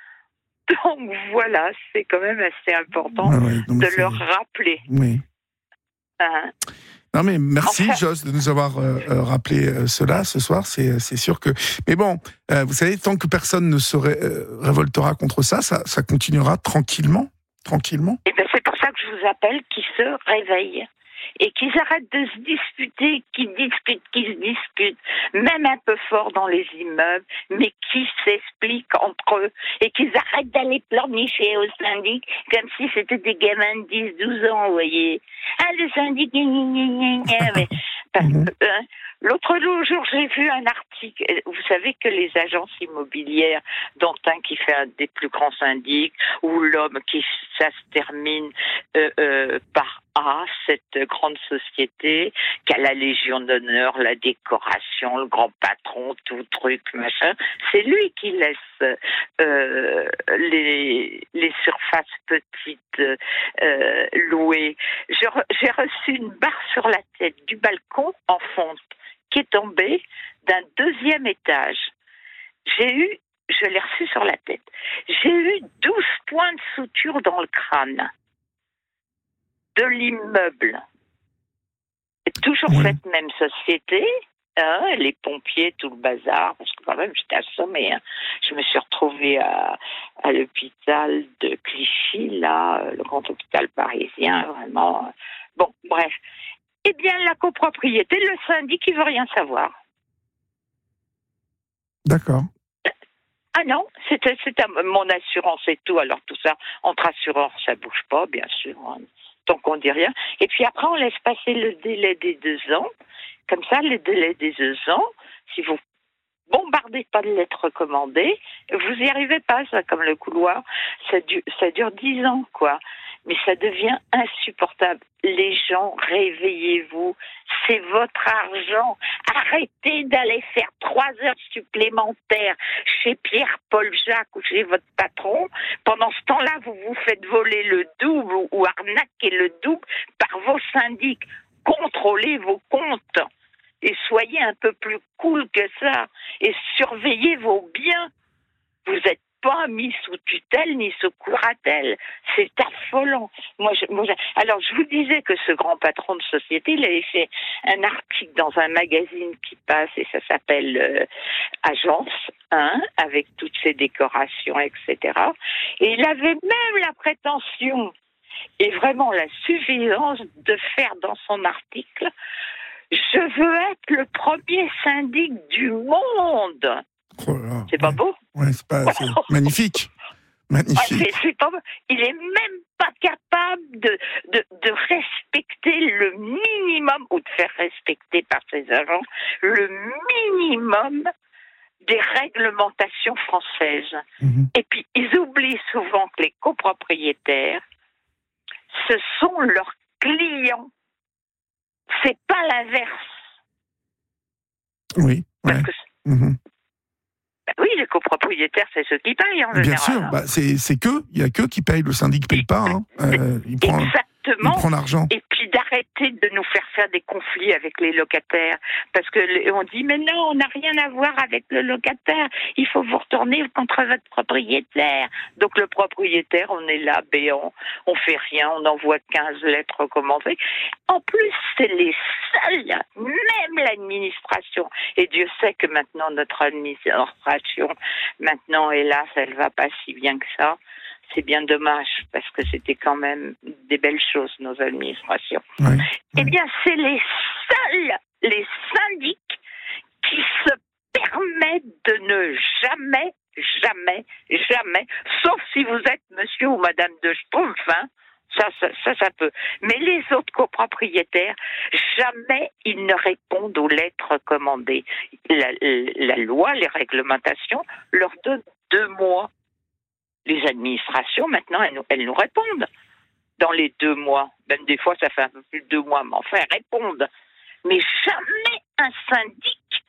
Donc voilà, c'est quand même assez important ouais, ouais, non, de c'est... leur rappeler. Oui. Hein. Non mais merci enfin... Joss de nous avoir euh, euh, rappelé euh, cela ce soir, c'est, c'est sûr que... Mais bon, euh, vous savez, tant que personne ne se ré- euh, révoltera contre ça, ça, ça continuera tranquillement, tranquillement. Et bien c'est pour ça que je vous appelle qu'ils se réveillent. Et qu'ils arrêtent de se disputer, qu'ils discutent, qu'ils se discutent, même un peu fort dans les immeubles, mais qu'ils s'expliquent entre eux et qu'ils arrêtent d'aller pleurnicher au syndic comme si c'était des gamins de dix douze ans, vous voyez. Ah, le syndic, gna gna gna gna, mais parce que, hein, l'autre jour, j'ai vu un article. Vous savez que les agences immobilières, dont un qui fait un des plus grands syndics, ou l'homme qui, ça se termine euh, euh, par A, cette grande société, qui a la Légion d'honneur, la décoration, le grand patron, tout truc, machin, c'est lui qui laisse euh, les, les surfaces petites euh, louées. Je, j'ai reçu une barre sur la tête du balcon en fonte qui est tombée d'un deuxième étage. J'ai eu, je l'ai reçu sur la tête, j'ai eu douze points de suture dans le crâne de l'immeuble. C'est toujours Oui. cette même société, hein, les pompiers, tout le bazar, parce que quand même j'étais assommée. Hein. Je me suis retrouvée à, à l'hôpital de Clichy, là, le grand hôpital parisien, vraiment. Bon, bref. Eh bien, la copropriété, le syndic, il veut rien savoir. D'accord. Ah non, c'est, c'est à mon assurance et tout. Alors tout ça, entre assureurs, ça bouge pas, bien sûr. Hein. Donc on dit rien. Et puis après, on laisse passer le délai des deux ans. Comme ça, le délai des deux ans, si vous bombardez pas de lettres recommandées, vous y arrivez pas, ça, comme le couloir. Ça dure, ça dure dix ans, quoi. Mais ça devient insupportable. Les gens, réveillez-vous. C'est votre argent. Arrêtez d'aller faire trois heures supplémentaires chez Pierre-Paul Jacques ou chez votre patron. Pendant ce temps-là, vous vous faites voler le double ou, ou arnaquer le double par vos syndics. Contrôlez vos comptes. Et soyez un peu plus cool que ça. Et surveillez vos biens. Vous n'êtes pas mis sous tutelle ni sous curatelle. C'est affolant. Moi, je, moi, je, alors, je vous disais que ce grand patron de société, il avait fait un article dans un magazine qui passe et ça s'appelle euh, Agence, hein, avec toutes ses décorations, et cetera. Et il avait même la prétention et vraiment la suffisance de faire dans son article « Je veux être le premier syndic du monde ». Oh là, c'est pas ouais. beau? Ouais, c'est pas, c'est magnifique. Magnifique. Ouais, c'est, c'est pas beau. Il est même pas capable de, de, de respecter le minimum, ou de faire respecter par ses agents, le minimum des réglementations françaises. Mmh. Et puis, ils oublient souvent que les copropriétaires, ce sont leurs clients. c'est pas l'inverse. Oui, Parce ouais. que, Mhm. bah oui, les copropriétaires, c'est ceux qui payent en Bien général. sûr, hein. bah, c'est, c'est qu'eux, il y a qu'eux qui payent, le syndic ne paye pas. Hein. Euh, il, prend, il Exactement. prend l'argent. Et puis d'arrêter de nous faire faire des conflits avec les locataires. Parce que les- on dit, mais non, on n'a rien à voir avec le locataire. Il faut vous retourner contre votre propriétaire. Donc le propriétaire, on est là, béant. On fait rien, on envoie quinze lettres recommandées. En plus, c'est les seuls, même l'administration. Et Dieu sait que maintenant, notre administration, maintenant, hélas, elle va pas si bien que ça. C'est bien dommage, parce que c'était quand même des belles choses, nos administrations. Ouais. Eh bien, c'est les seuls, les syndics, qui se permettent de ne jamais, jamais, jamais, sauf si vous êtes monsieur ou madame de Schtroumpf, hein, ça, ça, ça, ça peut. Mais les autres copropriétaires, jamais ils ne répondent aux lettres recommandées. La, la loi, les réglementations, leur donnent deux mois. Les administrations, maintenant, elles nous, elles nous répondent. Dans les deux mois, même des fois, ça fait un peu plus de deux mois, mais enfin, elles répondent. Mais jamais un syndic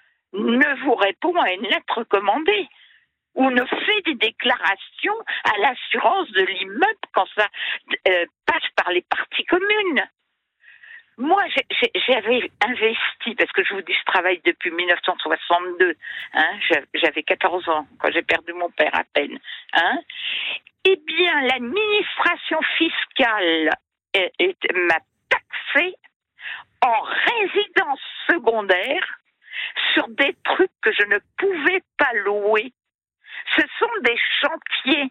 ne vous répond à une lettre recommandée ou ne fait des déclarations à l'assurance de l'immeuble quand ça euh, passe par les parties communes. Moi, j'ai, j'ai, j'avais investi, parce que je vous dis, je travaille depuis dix-neuf cent soixante-deux. Hein, j'avais quatorze ans quand j'ai perdu mon père à peine. Hein. Eh bien, l'administration fiscale est, est, m'a taxé en résidence secondaire sur des trucs que je ne pouvais pas louer. Ce sont des chantiers.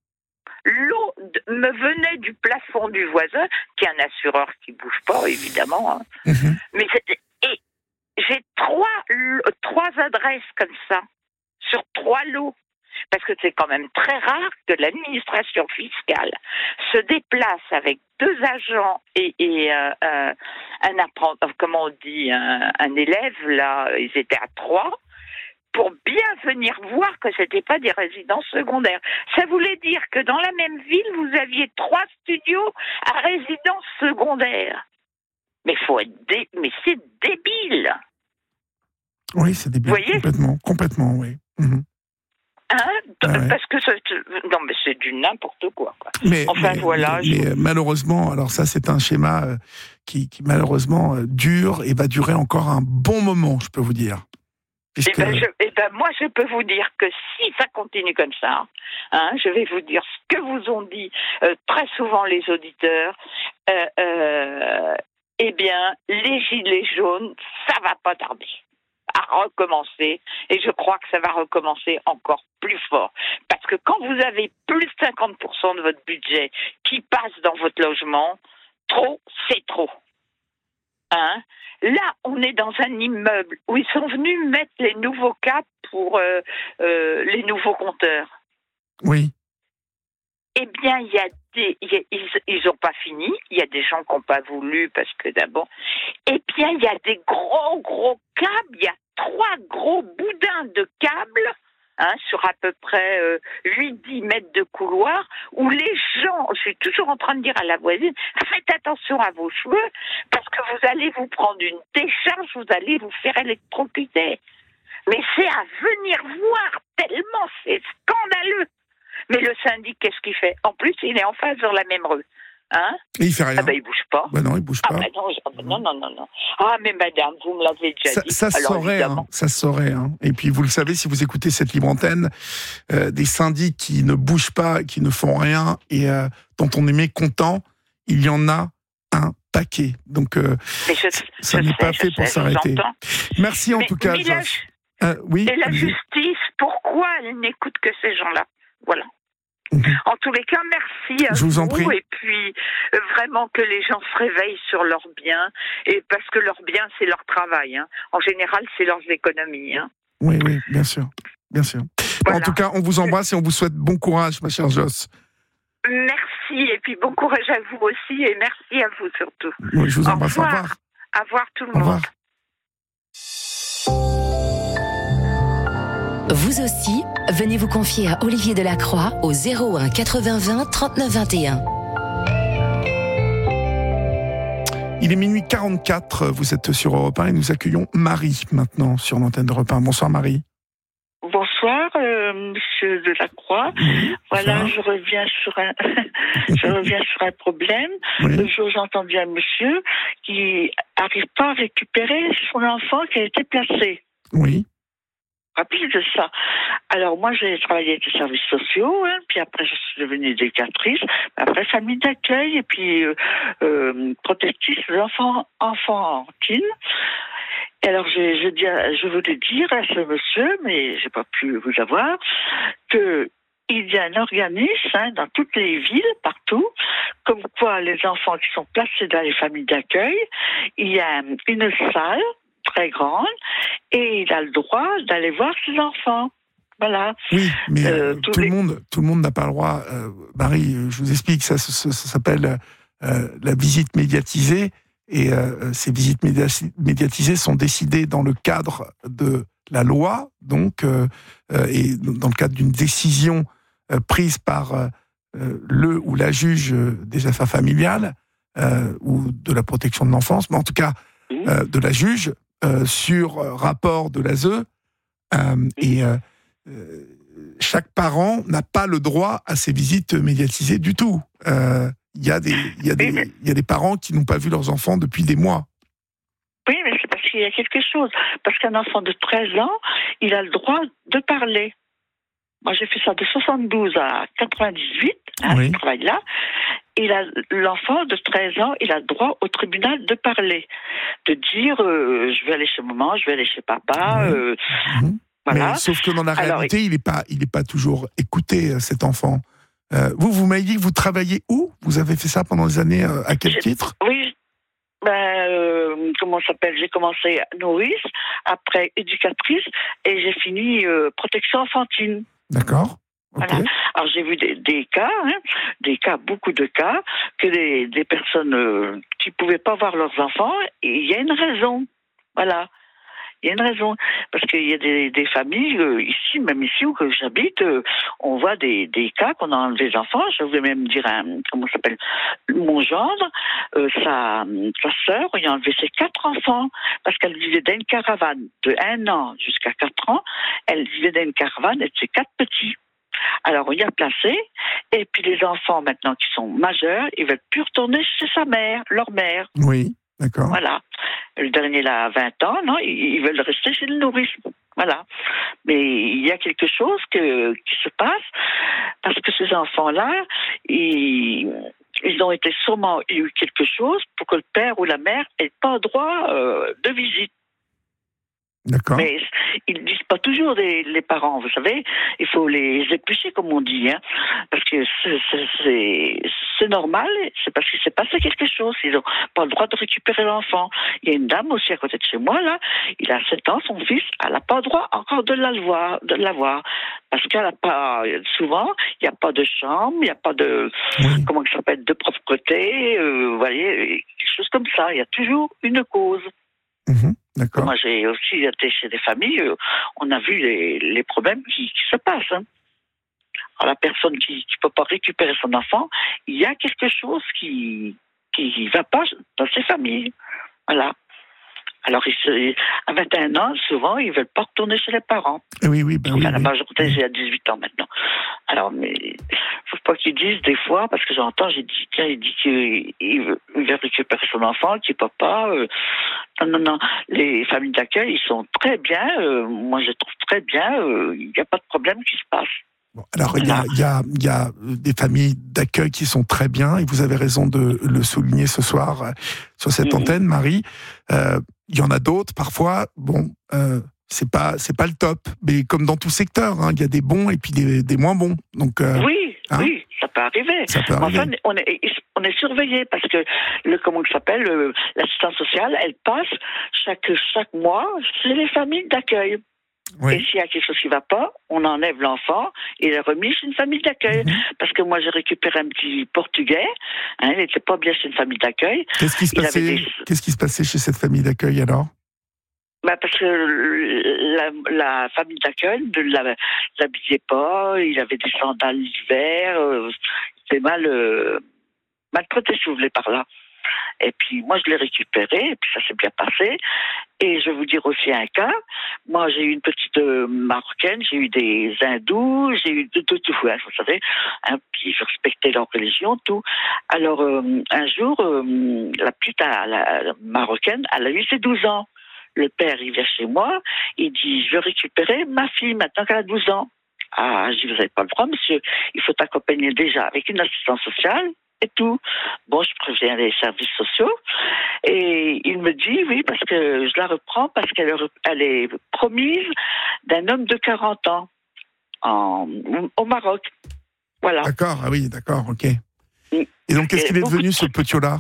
L'eau me venait du plafond du voisin, qui est un assureur qui bouge pas, évidemment. Hein. Mhm. Mais et j'ai trois, trois adresses comme ça, sur trois lots. Parce que c'est quand même très rare que l'administration fiscale se déplace avec deux agents et, et euh, euh, un apprenti, comment on dit, un, un élève, là, ils étaient à trois, pour bien venir voir que c'était pas des résidences secondaires. Ça voulait dire que dans la même ville, vous aviez trois studios à résidence secondaire. Mais faut être dé... mais c'est débile. Oui, c'est débile. Vous voyez ? Complètement, complètement, oui. Mhm. Hein ? Ah ouais. Parce que ça, non, mais c'est du n'importe quoi, quoi. Mais, Enfin, mais, voilà, mais, je- mais malheureusement, alors ça, c'est un schéma euh, qui, qui malheureusement euh, dure et va durer encore un bon moment, je peux vous dire. Eh Puisque... ben, je, eh ben, moi, je peux vous dire que si ça continue comme ça, hein, je vais vous dire ce que vous ont dit euh, très souvent les auditeurs. Euh, euh, eh bien, les gilets jaunes, ça va pas tarder à recommencer. Et je crois que ça va recommencer encore plus fort. Parce que quand vous avez plus de cinquante pour cent de votre budget qui passe dans votre logement, trop, c'est trop. Hein? Là, on est dans un immeuble où ils sont venus mettre les nouveaux câbles pour euh, euh, les nouveaux compteurs. Oui. Eh bien, il y a des, il y a, ils, ils ont pas fini. Il y a des gens qui n'ont pas voulu parce que d'abord. Eh bien, il y a des gros gros câbles. Il y a trois gros boudins de câbles. Hein, sur à peu près euh, huit à dix mètres de couloir, où les gens, je suis toujours en train de dire à la voisine, faites attention à vos cheveux, parce que vous allez vous prendre une décharge, vous allez vous faire électrocuter. Mais c'est à venir voir, tellement c'est scandaleux. Mais le syndic, qu'est-ce qu'il fait ? En plus, il est en face dans la même rue. Hein ? Et il fait rien. Ah ben, il bouge pas. Ben non, il bouge Ah pas. ben non, non, non, non, non. Ah, mais madame, vous me l'avez déjà Ça, dit. ça se Alors, saurait, évidemment. hein, ça se saurait. Hein. Et puis, vous le savez, si vous écoutez cette libre antenne, euh, des syndics qui ne bougent pas, qui ne font rien et euh, dont on est mécontent, il y en a un paquet. Donc, euh, Mais je, ça je n'est sais, pas je fait pour sais, je vous s'arrêter. entends. Merci en Mais- tout cas, mais la- Joss. Euh, oui, Et la allez-y. justice, pourquoi elle n'écoute que ces gens-là ? Voilà. Mhm. En tous les cas, merci à Je vous en prie. Et puis, euh, vraiment que les gens se réveillent sur leurs biens. Et parce que leurs biens, c'est leur travail. Hein. En général, c'est leurs économies. Hein. Oui, oui, bien sûr. Bien sûr. Voilà. En tout cas, on vous embrasse et on vous souhaite bon courage, ma chère Joss. Merci. Et puis, bon courage à vous aussi. Et merci à vous surtout. Oui, je vous Au embrasse. Au revoir. revoir. Au revoir tout le Au revoir. monde. Vous aussi, venez vous confier à Olivier Delacroix au zéro un quatre-vingts vingt trente-neuf vingt et un. Il est minuit quarante-quatre, vous êtes sur Europe un et nous accueillons Marie maintenant sur l'antenne d'Europe un. Bonsoir Marie. Bonsoir, euh, monsieur Delacroix. Oui, voilà, bonsoir. je reviens sur un, je reviens sur un problème. Oui. Le jour, j'ai entendu un monsieur qui n'arrive pas à récupérer son enfant qui a été placé. Oui. Rapide de ça. Alors moi, j'ai travaillé avec les services sociaux, hein, puis après, je suis devenue éducatrice, après famille d'accueil, et puis euh, euh, protectrice des enfants enfantines. Et alors, je, je, dis, je voulais dire à ce monsieur, mais j'ai pas pu vous avoir, que il y a un organisme hein, dans toutes les villes, partout, comme quoi les enfants qui sont placés dans les familles d'accueil, il y a une salle très grande et il a le droit d'aller voir ses enfants. Voilà. Oui, mais Euh, euh, tous tout les- le monde, tout le monde n'a pas le droit. Euh, Marie, euh, je vous explique, ça, ça, ça s'appelle euh, la visite médiatisée. Et euh, ces visites média- médiatisées sont décidées dans le cadre de la loi, donc, euh, euh, et dans le cadre d'une décision euh, prise par euh, le ou la juge des affaires familiales euh, ou de la protection de l'enfance, mais en tout cas euh, de la juge euh, sur rapport de l'A S E. Euh, et euh, euh, chaque parent n'a pas le droit à ces visites médiatisées du tout. Euh, Il y a des, il y a des, Oui, mais- il y a des parents qui n'ont pas vu leurs enfants depuis des mois. Oui, mais c'est parce qu'il y a quelque chose. Parce qu'un enfant de treize ans, il a le droit de parler. Moi, j'ai fait ça de soixante-douze à quatre-vingt-dix-huit, hein, Oui. ce travail-là. Il a, l'enfant de treize ans, il a le droit au tribunal de parler. De dire, euh, je vais aller chez maman, je vais aller chez papa, Oui. euh, Mhm. voilà. Mais sauf que dans la Alors, réalité, il n'est pas, il est pas toujours écouté, euh, cet enfant. Euh, vous, vous m'avez dit que vous travaillez où? Vous avez fait ça pendant des années, euh, à quel J'ai- titre? Oui, ben, euh, comment ça s'appelle? J'ai commencé nourrice, après éducatrice, et j'ai fini euh, protection enfantine. D'accord. Ok. Voilà. Alors j'ai vu des, des cas, hein, des cas, beaucoup de cas, que des, des personnes euh, qui pouvaient pas voir leurs enfants, et il y a une raison. Voilà. Il y a une raison. Parce qu'il y a des, des familles, euh, ici, même ici où que j'habite, euh, on voit des, des cas qu'on a enlevé des enfants. Je vais même dire, un, comment ça s'appelle, mon gendre, euh, sa, sa sœur, il a enlevé ses quatre enfants parce qu'elle vivait dans une caravane de un an jusqu'à quatre ans. Elle vivait dans une caravane et de ses quatre petits. Alors, on y a placé, et puis les enfants, maintenant, qui sont majeurs, ils veulent plus retourner chez sa mère, leur mère. Oui, d'accord. Voilà. Le dernier, il a vingt ans, non, ils ils veulent rester chez le nourrice. Voilà. Mais il y a quelque chose que, qui se passe, parce que ces enfants-là, ils, ils ont été sûrement eu quelque chose pour que le père ou la mère n'ait pas droit euh, de visite. D'accord. Mais ils ne disent pas toujours des, les parents, vous savez. Il faut les éplucher, comme on dit, hein, parce que c'est, c'est, c'est, c'est normal, c'est parce qu'il s'est passé quelque chose. Ils n'ont pas le droit de récupérer l'enfant. Il y a une dame aussi à côté de chez moi, là, il a sept ans, son fils, elle n'a pas le droit encore de la voir, de l'avoir. Parce qu'elle n'a pas, souvent, il n'y a pas de chambre, il n'y a pas de, Oui. comment ça s'appelle, de propreté, euh, vous voyez, quelque chose comme ça. Il y a toujours une cause. Mhm. D'accord. Moi, j'ai aussi été chez des familles, euh, on a vu les, les problèmes qui, qui se passent. Hein. Alors, la personne qui ne peut pas récupérer son enfant, il y a quelque chose qui qui va pas dans ces familles. Voilà. Alors, ils se, à vingt et un ans, souvent, ils ne veulent pas retourner chez les parents. Eh Oui, oui, ben oui. Enfin, la oui. majorité, c'est à dix-huit ans maintenant. Alors, mais faut pas qu'ils disent des fois, parce que j'entends, j'ai dit, tiens, il dit qu'il veut, il veut récupérer son enfant, qu'il peut pas. Euh, non, non, non. Les familles d'accueil, ils sont très bien. Euh, moi, je les trouve très bien. euh, Il n'y a pas de problème qui se passe. Bon, alors, il y a, il y, a, il y a des familles d'accueil qui sont très bien, et vous avez raison de le souligner ce soir euh, sur cette Mhm. antenne, Marie. Euh, il y en a d'autres, parfois, bon, euh, c'est pas, c'est pas le top, mais comme dans tout secteur, hein, il y a des bons et puis des, des moins bons. Donc, euh, Oui, hein, oui, ça peut arriver. ça peut Mais arriver. enfin, on est, on est surveillé parce que le comment ça s'appelle le- l'assistance sociale, elle passe chaque chaque mois chez les familles d'accueil. Et Oui. s'il y a quelque chose qui ne va pas, on enlève l'enfant et il est remis chez une famille d'accueil. Mhm. Parce que moi, j'ai récupéré un petit Portugais, hein, il n'était pas bien chez une famille d'accueil. Qu'est-ce qui se il avait passait, des- qu'est-ce qui se passait chez cette famille d'accueil alors? Bah parce que la, la famille d'accueil ne l'a- l'habillait pas, il avait des sandales l'hiver, euh, c'était mal, euh, maltraité, si vous voulez, par là. Et puis, moi, je l'ai récupéré, et puis ça s'est bien passé. Et je vais vous dire aussi un cas. Moi, j'ai eu une petite euh, Marocaine, j'ai eu des hindous, j'ai eu de tout, tout, hein, vous savez, hein, puis je respectais leur religion, tout. Alors, euh, un jour, euh, la petite la, la Marocaine, elle a eu ses douze ans. Le père, il vient chez moi, il dit, je veux récupérer ma fille maintenant qu'elle a douze ans. Ah, je dis, vous n'avez pas le droit, monsieur. Il faut accompagner déjà avec une assistance sociale et tout. Bon, je préviens les services sociaux. Et il me dit, oui, parce que je la reprends parce qu'elle elle est promise d'un homme de quarante ans en, au Maroc. Voilà. D'accord, ah oui, d'accord, ok. Et donc, qu'est-ce qu'il est devenu, ce petit-là?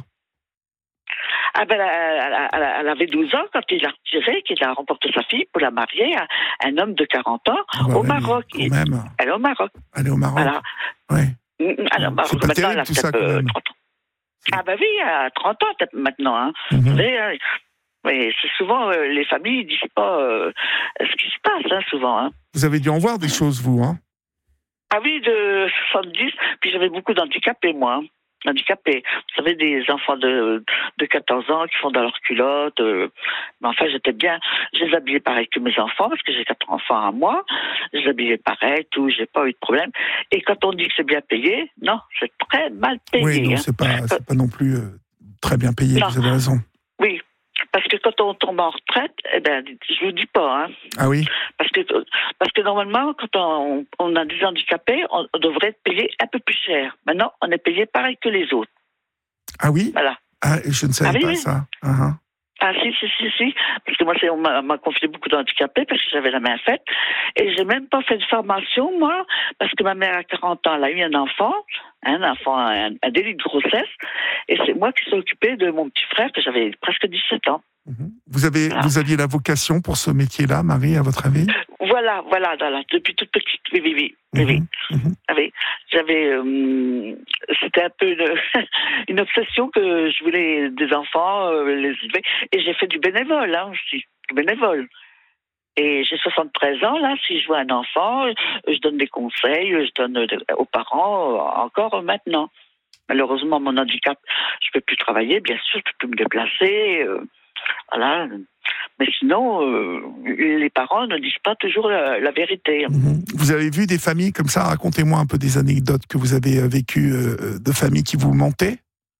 Ah ben, elle, elle, elle avait douze ans quand il a retiré, qu'il a remporté sa fille pour la marier à un homme de quarante ans ah bah au oui, Maroc. Quand même. Elle est au Maroc. Elle est au Maroc. Voilà. Ouais. Alors, bah, c'est pas terrible, elle a tout ça, quand même. trente ans. Ah ben oui, à trente ans peut-être maintenant. Hein. Mm-hmm. Vous savez, hein, mais c'est souvent, euh, les familles ne disent pas euh, ce qui se passe, hein, souvent. Hein. Vous avez dû en voir des choses, vous, hein? Ah oui, de soixante-dix, puis j'avais beaucoup d'handicapés, moi. Hein. Handicapés. Vous savez, des enfants de, de quatorze ans qui font dans leurs culottes. Euh, mais enfin, j'étais bien. Je les habillais pareil que mes enfants, parce que j'ai quatre enfants à moi. Je les habillais pareil, tout, j'ai pas eu de problème. Et quand on dit que c'est bien payé, non, c'est très mal payé. Oui, non, hein. c'est pas, c'est pas non plus euh, très bien payé, non. Vous avez raison. Oui. Parce que quand on tombe en retraite, eh ben, je vous dis pas, hein. Ah oui. Parce que, parce que normalement, quand on, on a des handicapés, on, on devrait être payé un peu plus cher. Maintenant, on est payé pareil que les autres. Ah oui. Voilà. Ah, je ne savais ah, oui, pas oui. ça. Uh-huh. Ah si, si, si, si. Parce que moi, c'est, on m'a, m'a confié beaucoup d'handicapés parce que j'avais la main faite. Et j'ai même pas fait de formation, moi, parce que ma mère à quarante ans, elle a eu un enfant, un enfant, un, un délit de grossesse. Et c'est moi qui suis occupée de mon petit frère, que j'avais presque dix-sept ans. Vous, avez, voilà. Vous aviez la vocation pour ce métier-là, Marie, à votre avis? Voilà, voilà, voilà, depuis toute petite, oui, oui, oui. oui, oui. Mm-hmm. oui. J'avais, euh, c'était un peu une, une obsession que je voulais des enfants, euh, les élever, et j'ai fait du bénévole, hein, aussi, du bénévole. Et j'ai soixante-treize ans, là, si je vois un enfant, je donne des conseils, je donne aux parents, encore maintenant. Malheureusement, mon handicap, je peux plus travailler, bien sûr, je peux plus me déplacer, euh, voilà. Mais sinon, euh, les parents ne disent pas toujours la, la vérité. Mmh. Vous avez vu des familles comme ça? Racontez-moi un peu des anecdotes que vous avez vécues euh, de familles qui vous mentaient.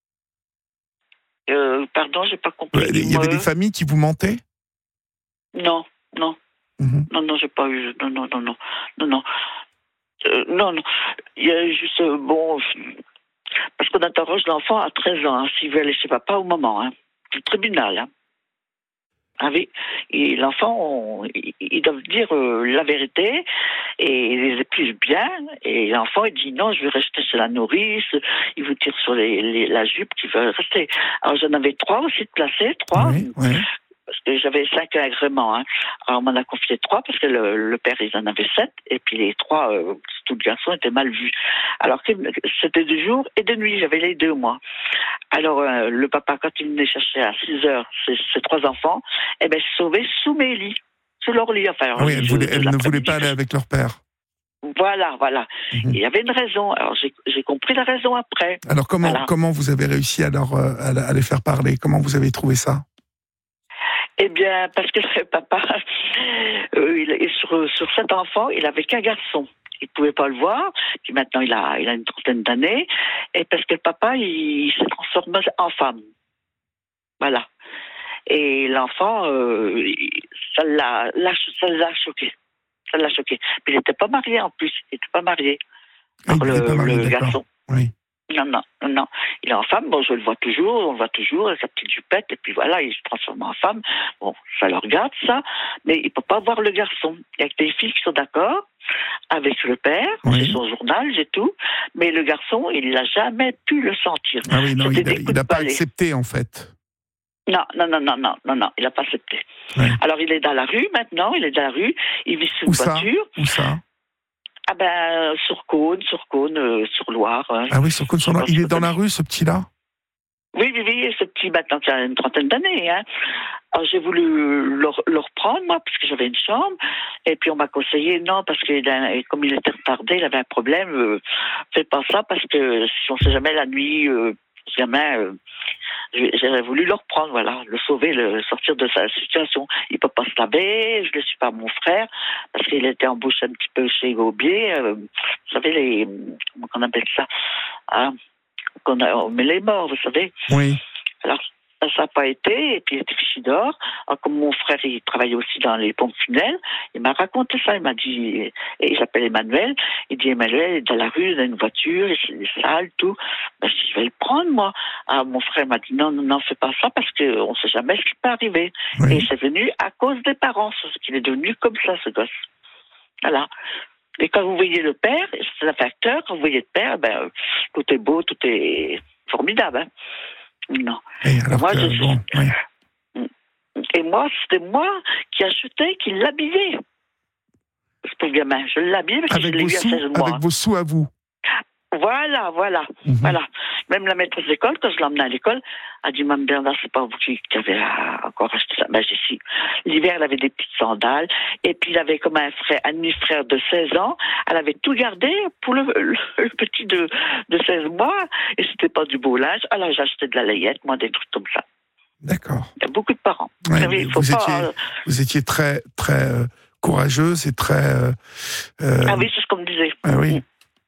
Euh, pardon, j'ai pas compris. Il y avait des familles qui vous mentaient? Non, non. Mmh. Non, non, j'ai pas eu. Non, non, non, non. Non, non. Euh, non, non. Il y a juste, euh, bon... Parce qu'on interroge l'enfant à treize ans, hein, s'il veut aller chez papa au moment, hein, du tribunal. Hein. Ah oui, et l'enfant, on, ils doivent dire euh, la vérité et ils les épluchent bien. Et l'enfant, il dit non, je vais rester chez la nourrice. Il vous tire sur les, les, la jupe qui veut rester. Alors j'en avais trois aussi de placés, trois. Oui, oui. Parce que j'avais cinq agréments. Hein. Alors on m'en a confié trois parce que le, le père, ils en avait sept. Et puis les trois, euh, tout le garçon, étaient mal vus. Alors que c'était de jour et de nuit. J'avais les deux, moi. Alors euh, le papa, quand il venait chercher à six heures ses, ses trois enfants, eh ben, se sauvaient sous mes lits. Sous leur lit. Enfin, ah oui, elles, voulaient, elles ne voulaient pas aller avec leur père. Voilà, voilà. Mm-hmm. Il y avait une raison. Alors j'ai, j'ai compris la raison après. Alors comment, voilà. comment vous avez réussi à, leur, à, à les faire parler? Comment vous avez trouvé ça? Eh bien, parce que le papa, euh, il, sur, sur cet enfant, il avait qu'un garçon. Il ne pouvait pas le voir, puis maintenant il a, il a une trentaine d'années, et parce que le papa, il, il s'est transformé en femme. Voilà. Et l'enfant, euh, ça, l'a, l'a, ça l'a choqué. Ça l'a choqué. Puis il n'était pas marié en plus, il n'était pas marié. Ah, il le, pas marié, le garçon. Oui. Non, non, non. Il est en femme, bon, je le vois toujours, on le voit toujours, avec sa petite jupette, et puis voilà, il se transforme en femme. Bon, ça le regarde, ça, mais il ne peut pas voir le garçon. Il y a que des filles qui sont d'accord avec le père, oui. C'est son journal, j'ai tout, mais le garçon, il n'a jamais pu le sentir. Ah oui, non, C'était il n'a pas accepté, en fait. Non, non, non, non, non, non, non, il n'a pas accepté. Ouais. Alors, il est dans la rue, maintenant, il est dans la rue, il vit sous une voiture. Où ça? Ah ben, sur Cône, sur Cône, euh, sur Loire. Hein. Ah oui, sur Cône, sur Loire. Il est dans la rue, ce petit-là? Oui, oui, oui, ce petit, maintenant, qui a une trentaine d'années. Hein. Alors, j'ai voulu le, le reprendre, moi, parce que j'avais une chambre. Et puis, on m'a conseillé, non, parce que comme il était retardé, il avait un problème. Euh, fais pas ça, parce que si on sait jamais la nuit, euh, Ce gamin, euh, j'aurais voulu le reprendre, voilà, le sauver, le sortir de sa situation. Il peut pas se laver, je ne le suis pas à mon frère, parce qu'il était embauché un petit peu chez Gaubier. Euh, vous savez, les, comment on appelle ça, hein, qu'on a, on met les morts, vous savez. Oui. Alors, ça n'a pas été, et puis il était fichu dehors. Alors, comme mon frère, il travaillait aussi dans les pompes funèbres, il m'a raconté ça, il m'a dit, et il s'appelle Emmanuel, il dit, Emmanuel est dans la rue, il a une voiture, il est sale, tout. Ben, je dis, je vais le prendre, moi. Alors, mon frère m'a dit, non, non, non, fais pas ça, parce qu'on ne sait jamais ce qui peut arriver. Oui. Et c'est venu à cause des parents, parce qu'il est devenu comme ça, ce gosse. Voilà. Et quand vous voyez le père, c'est un facteur, quand vous voyez le père, ben, tout est beau, tout est formidable, hein. Non. Et, alors moi, que, je... bon, oui. Et moi, c'était moi qui achetais, qui l'habillais. Ce pauvre gamin, je l'habillais parce avec que je l'ai eu à seize mois. Avec vos sous à vous. Voilà, voilà, mm-hmm. voilà. Même la maîtresse d'école, quand je l'emmenais à l'école, a dit, Mme Bernard, c'est pas vous qui, qui avez encore acheté ça. Ben, j'ai si. L'hiver, elle avait des petites sandales, et puis il avait comme un frère, un demi-frère de seize ans, elle avait tout gardé pour le, le, le petit de, de seize mois, et c'était pas du beau linge. Alors j'ai acheté de la layette, moi, des trucs comme ça. D'accord. Il y a beaucoup de parents. Ouais, vous, savez, il faut vous, pas, étiez, euh... vous étiez très, très euh, courageuse et très... Euh, euh... Ah oui, c'est ce qu'on me disait. Ah oui.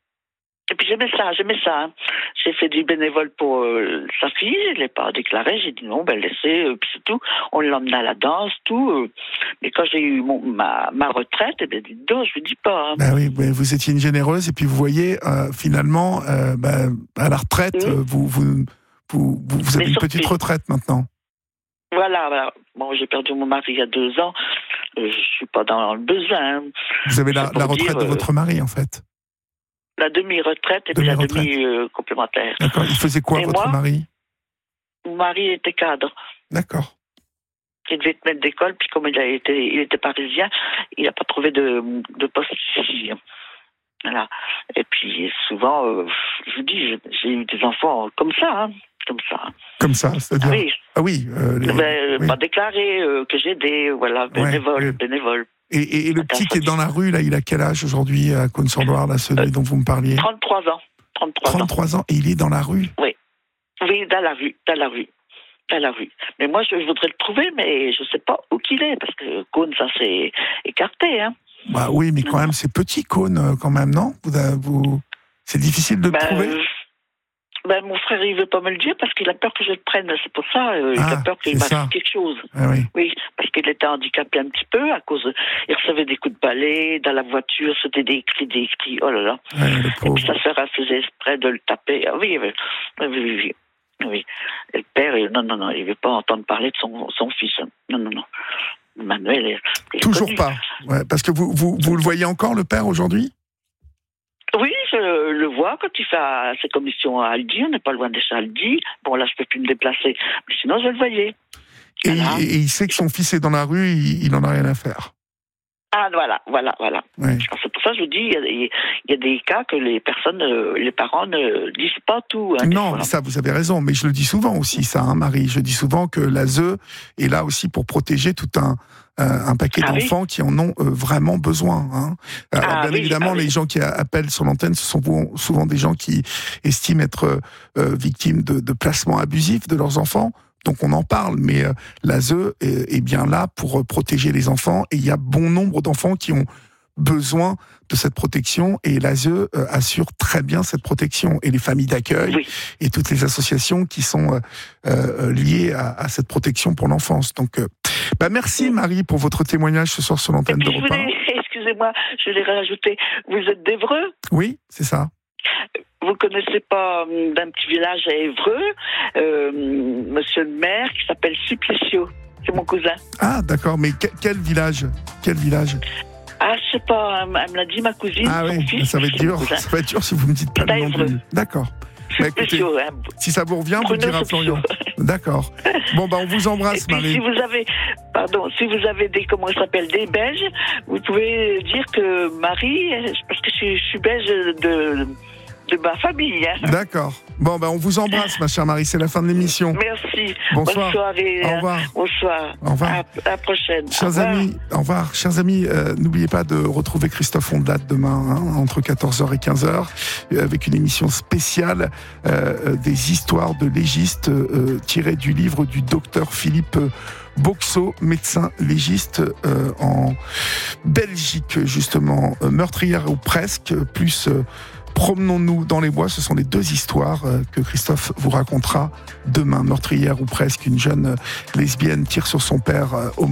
Et puis j'aimais ça, j'aimais ça. Hein. J'ai fait du bénévole pour euh, sa fille, je ne l'ai pas déclaré, j'ai dit non, ben laissez, euh, puis c'est tout. On l'emmena à la danse, tout. Euh. Mais quand j'ai eu mon, ma, ma retraite, eh bien, dis donc, je ne dis pas. Hein. Ben oui, ben vous étiez une généreuse, et puis vous voyez, euh, finalement, euh, ben, à la retraite, mmh. vous, vous, vous, vous, vous avez Mais une surpris. petite retraite maintenant. Voilà, voilà. Bon, j'ai perdu mon mari il y a deux ans, euh, je ne suis pas dans le besoin. Hein. Vous avez la, la retraite dire, de votre mari, en fait. La demi-retraite et puis la demi-complémentaire. Euh, D'accord. Il faisait quoi, et votre moi, mari? Mon mari était cadre. D'accord. Il devait être maître d'école, puis comme il, a été, il était parisien, il n'a pas trouvé de, de poste ici. Voilà. Et puis, souvent, euh, je vous dis, j'ai eu des enfants comme ça, hein, comme ça. Comme ça, c'est-à-dire... Ah oui. Ah oui, euh, les... ben, oui. Pas déclaré, euh, que j'ai aidé, voilà, bénévole, ouais, oui. bénévole. Et, et, et le petit qui est dans la rue, là, il a quel âge aujourd'hui à Cône-sur-Loire, là, celui euh, dont vous me parliez? trente-trois ans. trente-trois, trente-trois ans. ans, et il est dans la rue? Oui. Oui, dans la rue, dans la rue. Dans la rue. Mais moi, je voudrais le trouver, mais je ne sais pas où qu'il est, parce que Cône, ça s'est écarté, hein. Bah oui, mais quand non. même, c'est petit, Cône, quand même, non? vous, vous... C'est difficile de le ben, trouver? Ben, mon frère, il veut pas me le dire parce qu'il a peur que je le prenne. C'est pour ça. Euh, ah, il a peur qu'il m'arrive quelque chose. Ah, oui. oui, parce qu'il était handicapé un petit peu à cause. De... Il recevait des coups de balai dans la voiture, c'était des cris, des cris. Oh là là. Ouais, et puis sa sœur, elle faisait exprès de le taper. Ah, oui, oui, oui, oui, oui. oui. Et le père, il... non, non, non, il veut pas entendre parler de son, son fils. Non, non, non. Manuel est. est Toujours connu. pas. Ouais, parce que vous, vous, vous le voyez encore, le père, aujourd'hui? Oui, je le vois quand il fait ses commissions à Aldi. On n'est pas loin de chez Aldi. Bon, là, je ne peux plus me déplacer. Mais sinon, je le voyais. Et, voilà. et, et il sait que son fils est dans la rue, il n'en a rien à faire. Ah, voilà, voilà, voilà. Oui. C'est pour ça que je vous dis, il y, y, y a des cas que les personnes, les parents ne disent pas tout. Hein, non, mais ça, vous avez raison. Mais je le dis souvent aussi, ça, hein, Marie. Je dis souvent que l'A S E est là aussi pour protéger tout un... Euh, un paquet ah, d'enfants oui. qui en ont euh, vraiment besoin. Hein. Alors, ah, bien oui, évidemment, ah, les oui. gens qui appellent sur l'antenne, ce sont souvent des gens qui estiment être euh, victimes de, de placements abusifs de leurs enfants. Donc on en parle, mais euh, l'A S E est, est bien là pour euh, protéger les enfants. Et il y a bon nombre d'enfants qui ont besoin de cette protection, et l'A S E euh, assure très bien cette protection, et les familles d'accueil oui. et toutes les associations qui sont euh, euh, liées à, à cette protection pour l'enfance. Donc, euh, bah merci Marie pour votre témoignage ce soir sur l'antenne d'Europe un. Excusez-moi, je l'ai rajouté. Vous êtes d'Évreux? Oui, c'est ça. Vous connaissez pas euh, d'un petit village à Évreux, euh, monsieur le maire qui s'appelle Supplicio. C'est mon cousin. Ah d'accord, mais que, quel village? Quel village? Ah, je sais pas, elle me l'a dit ma cousine. Ah oui, fils, ça va être dur. Ça va être dur si vous me dites pas le nom du... D'accord. Bah, écoutez, hein. Si ça vous revient, vous le direz à Florian. D'accord. Bon, bah, on vous embrasse, puis, Marie. Si vous avez, pardon, si vous avez des, comment ça s'appelle, des Belges, vous pouvez dire que Marie, parce que je, je suis belge de, de ma famille. Hein. D'accord. Bon, ben, on vous embrasse, ma chère Marie. C'est la fin de l'émission. Merci. Bonsoir. Bonne soirée. Au revoir. Bonsoir. Au revoir. À la prochaine. Chers au revoir. amis, au revoir. Chers amis, euh, n'oubliez pas de retrouver Christophe Ondelat demain, hein, entre quatorze heures et quinze heures, avec une émission spéciale euh, des histoires de légistes euh, tirées du livre du docteur Philippe Boxeau, médecin légiste euh, en Belgique, justement, euh, meurtrière ou presque, plus euh, promenons-nous dans les bois. Ce sont les deux histoires euh, que Christophe vous racontera demain. Meurtrière ou presque, une jeune lesbienne tire sur son père euh, au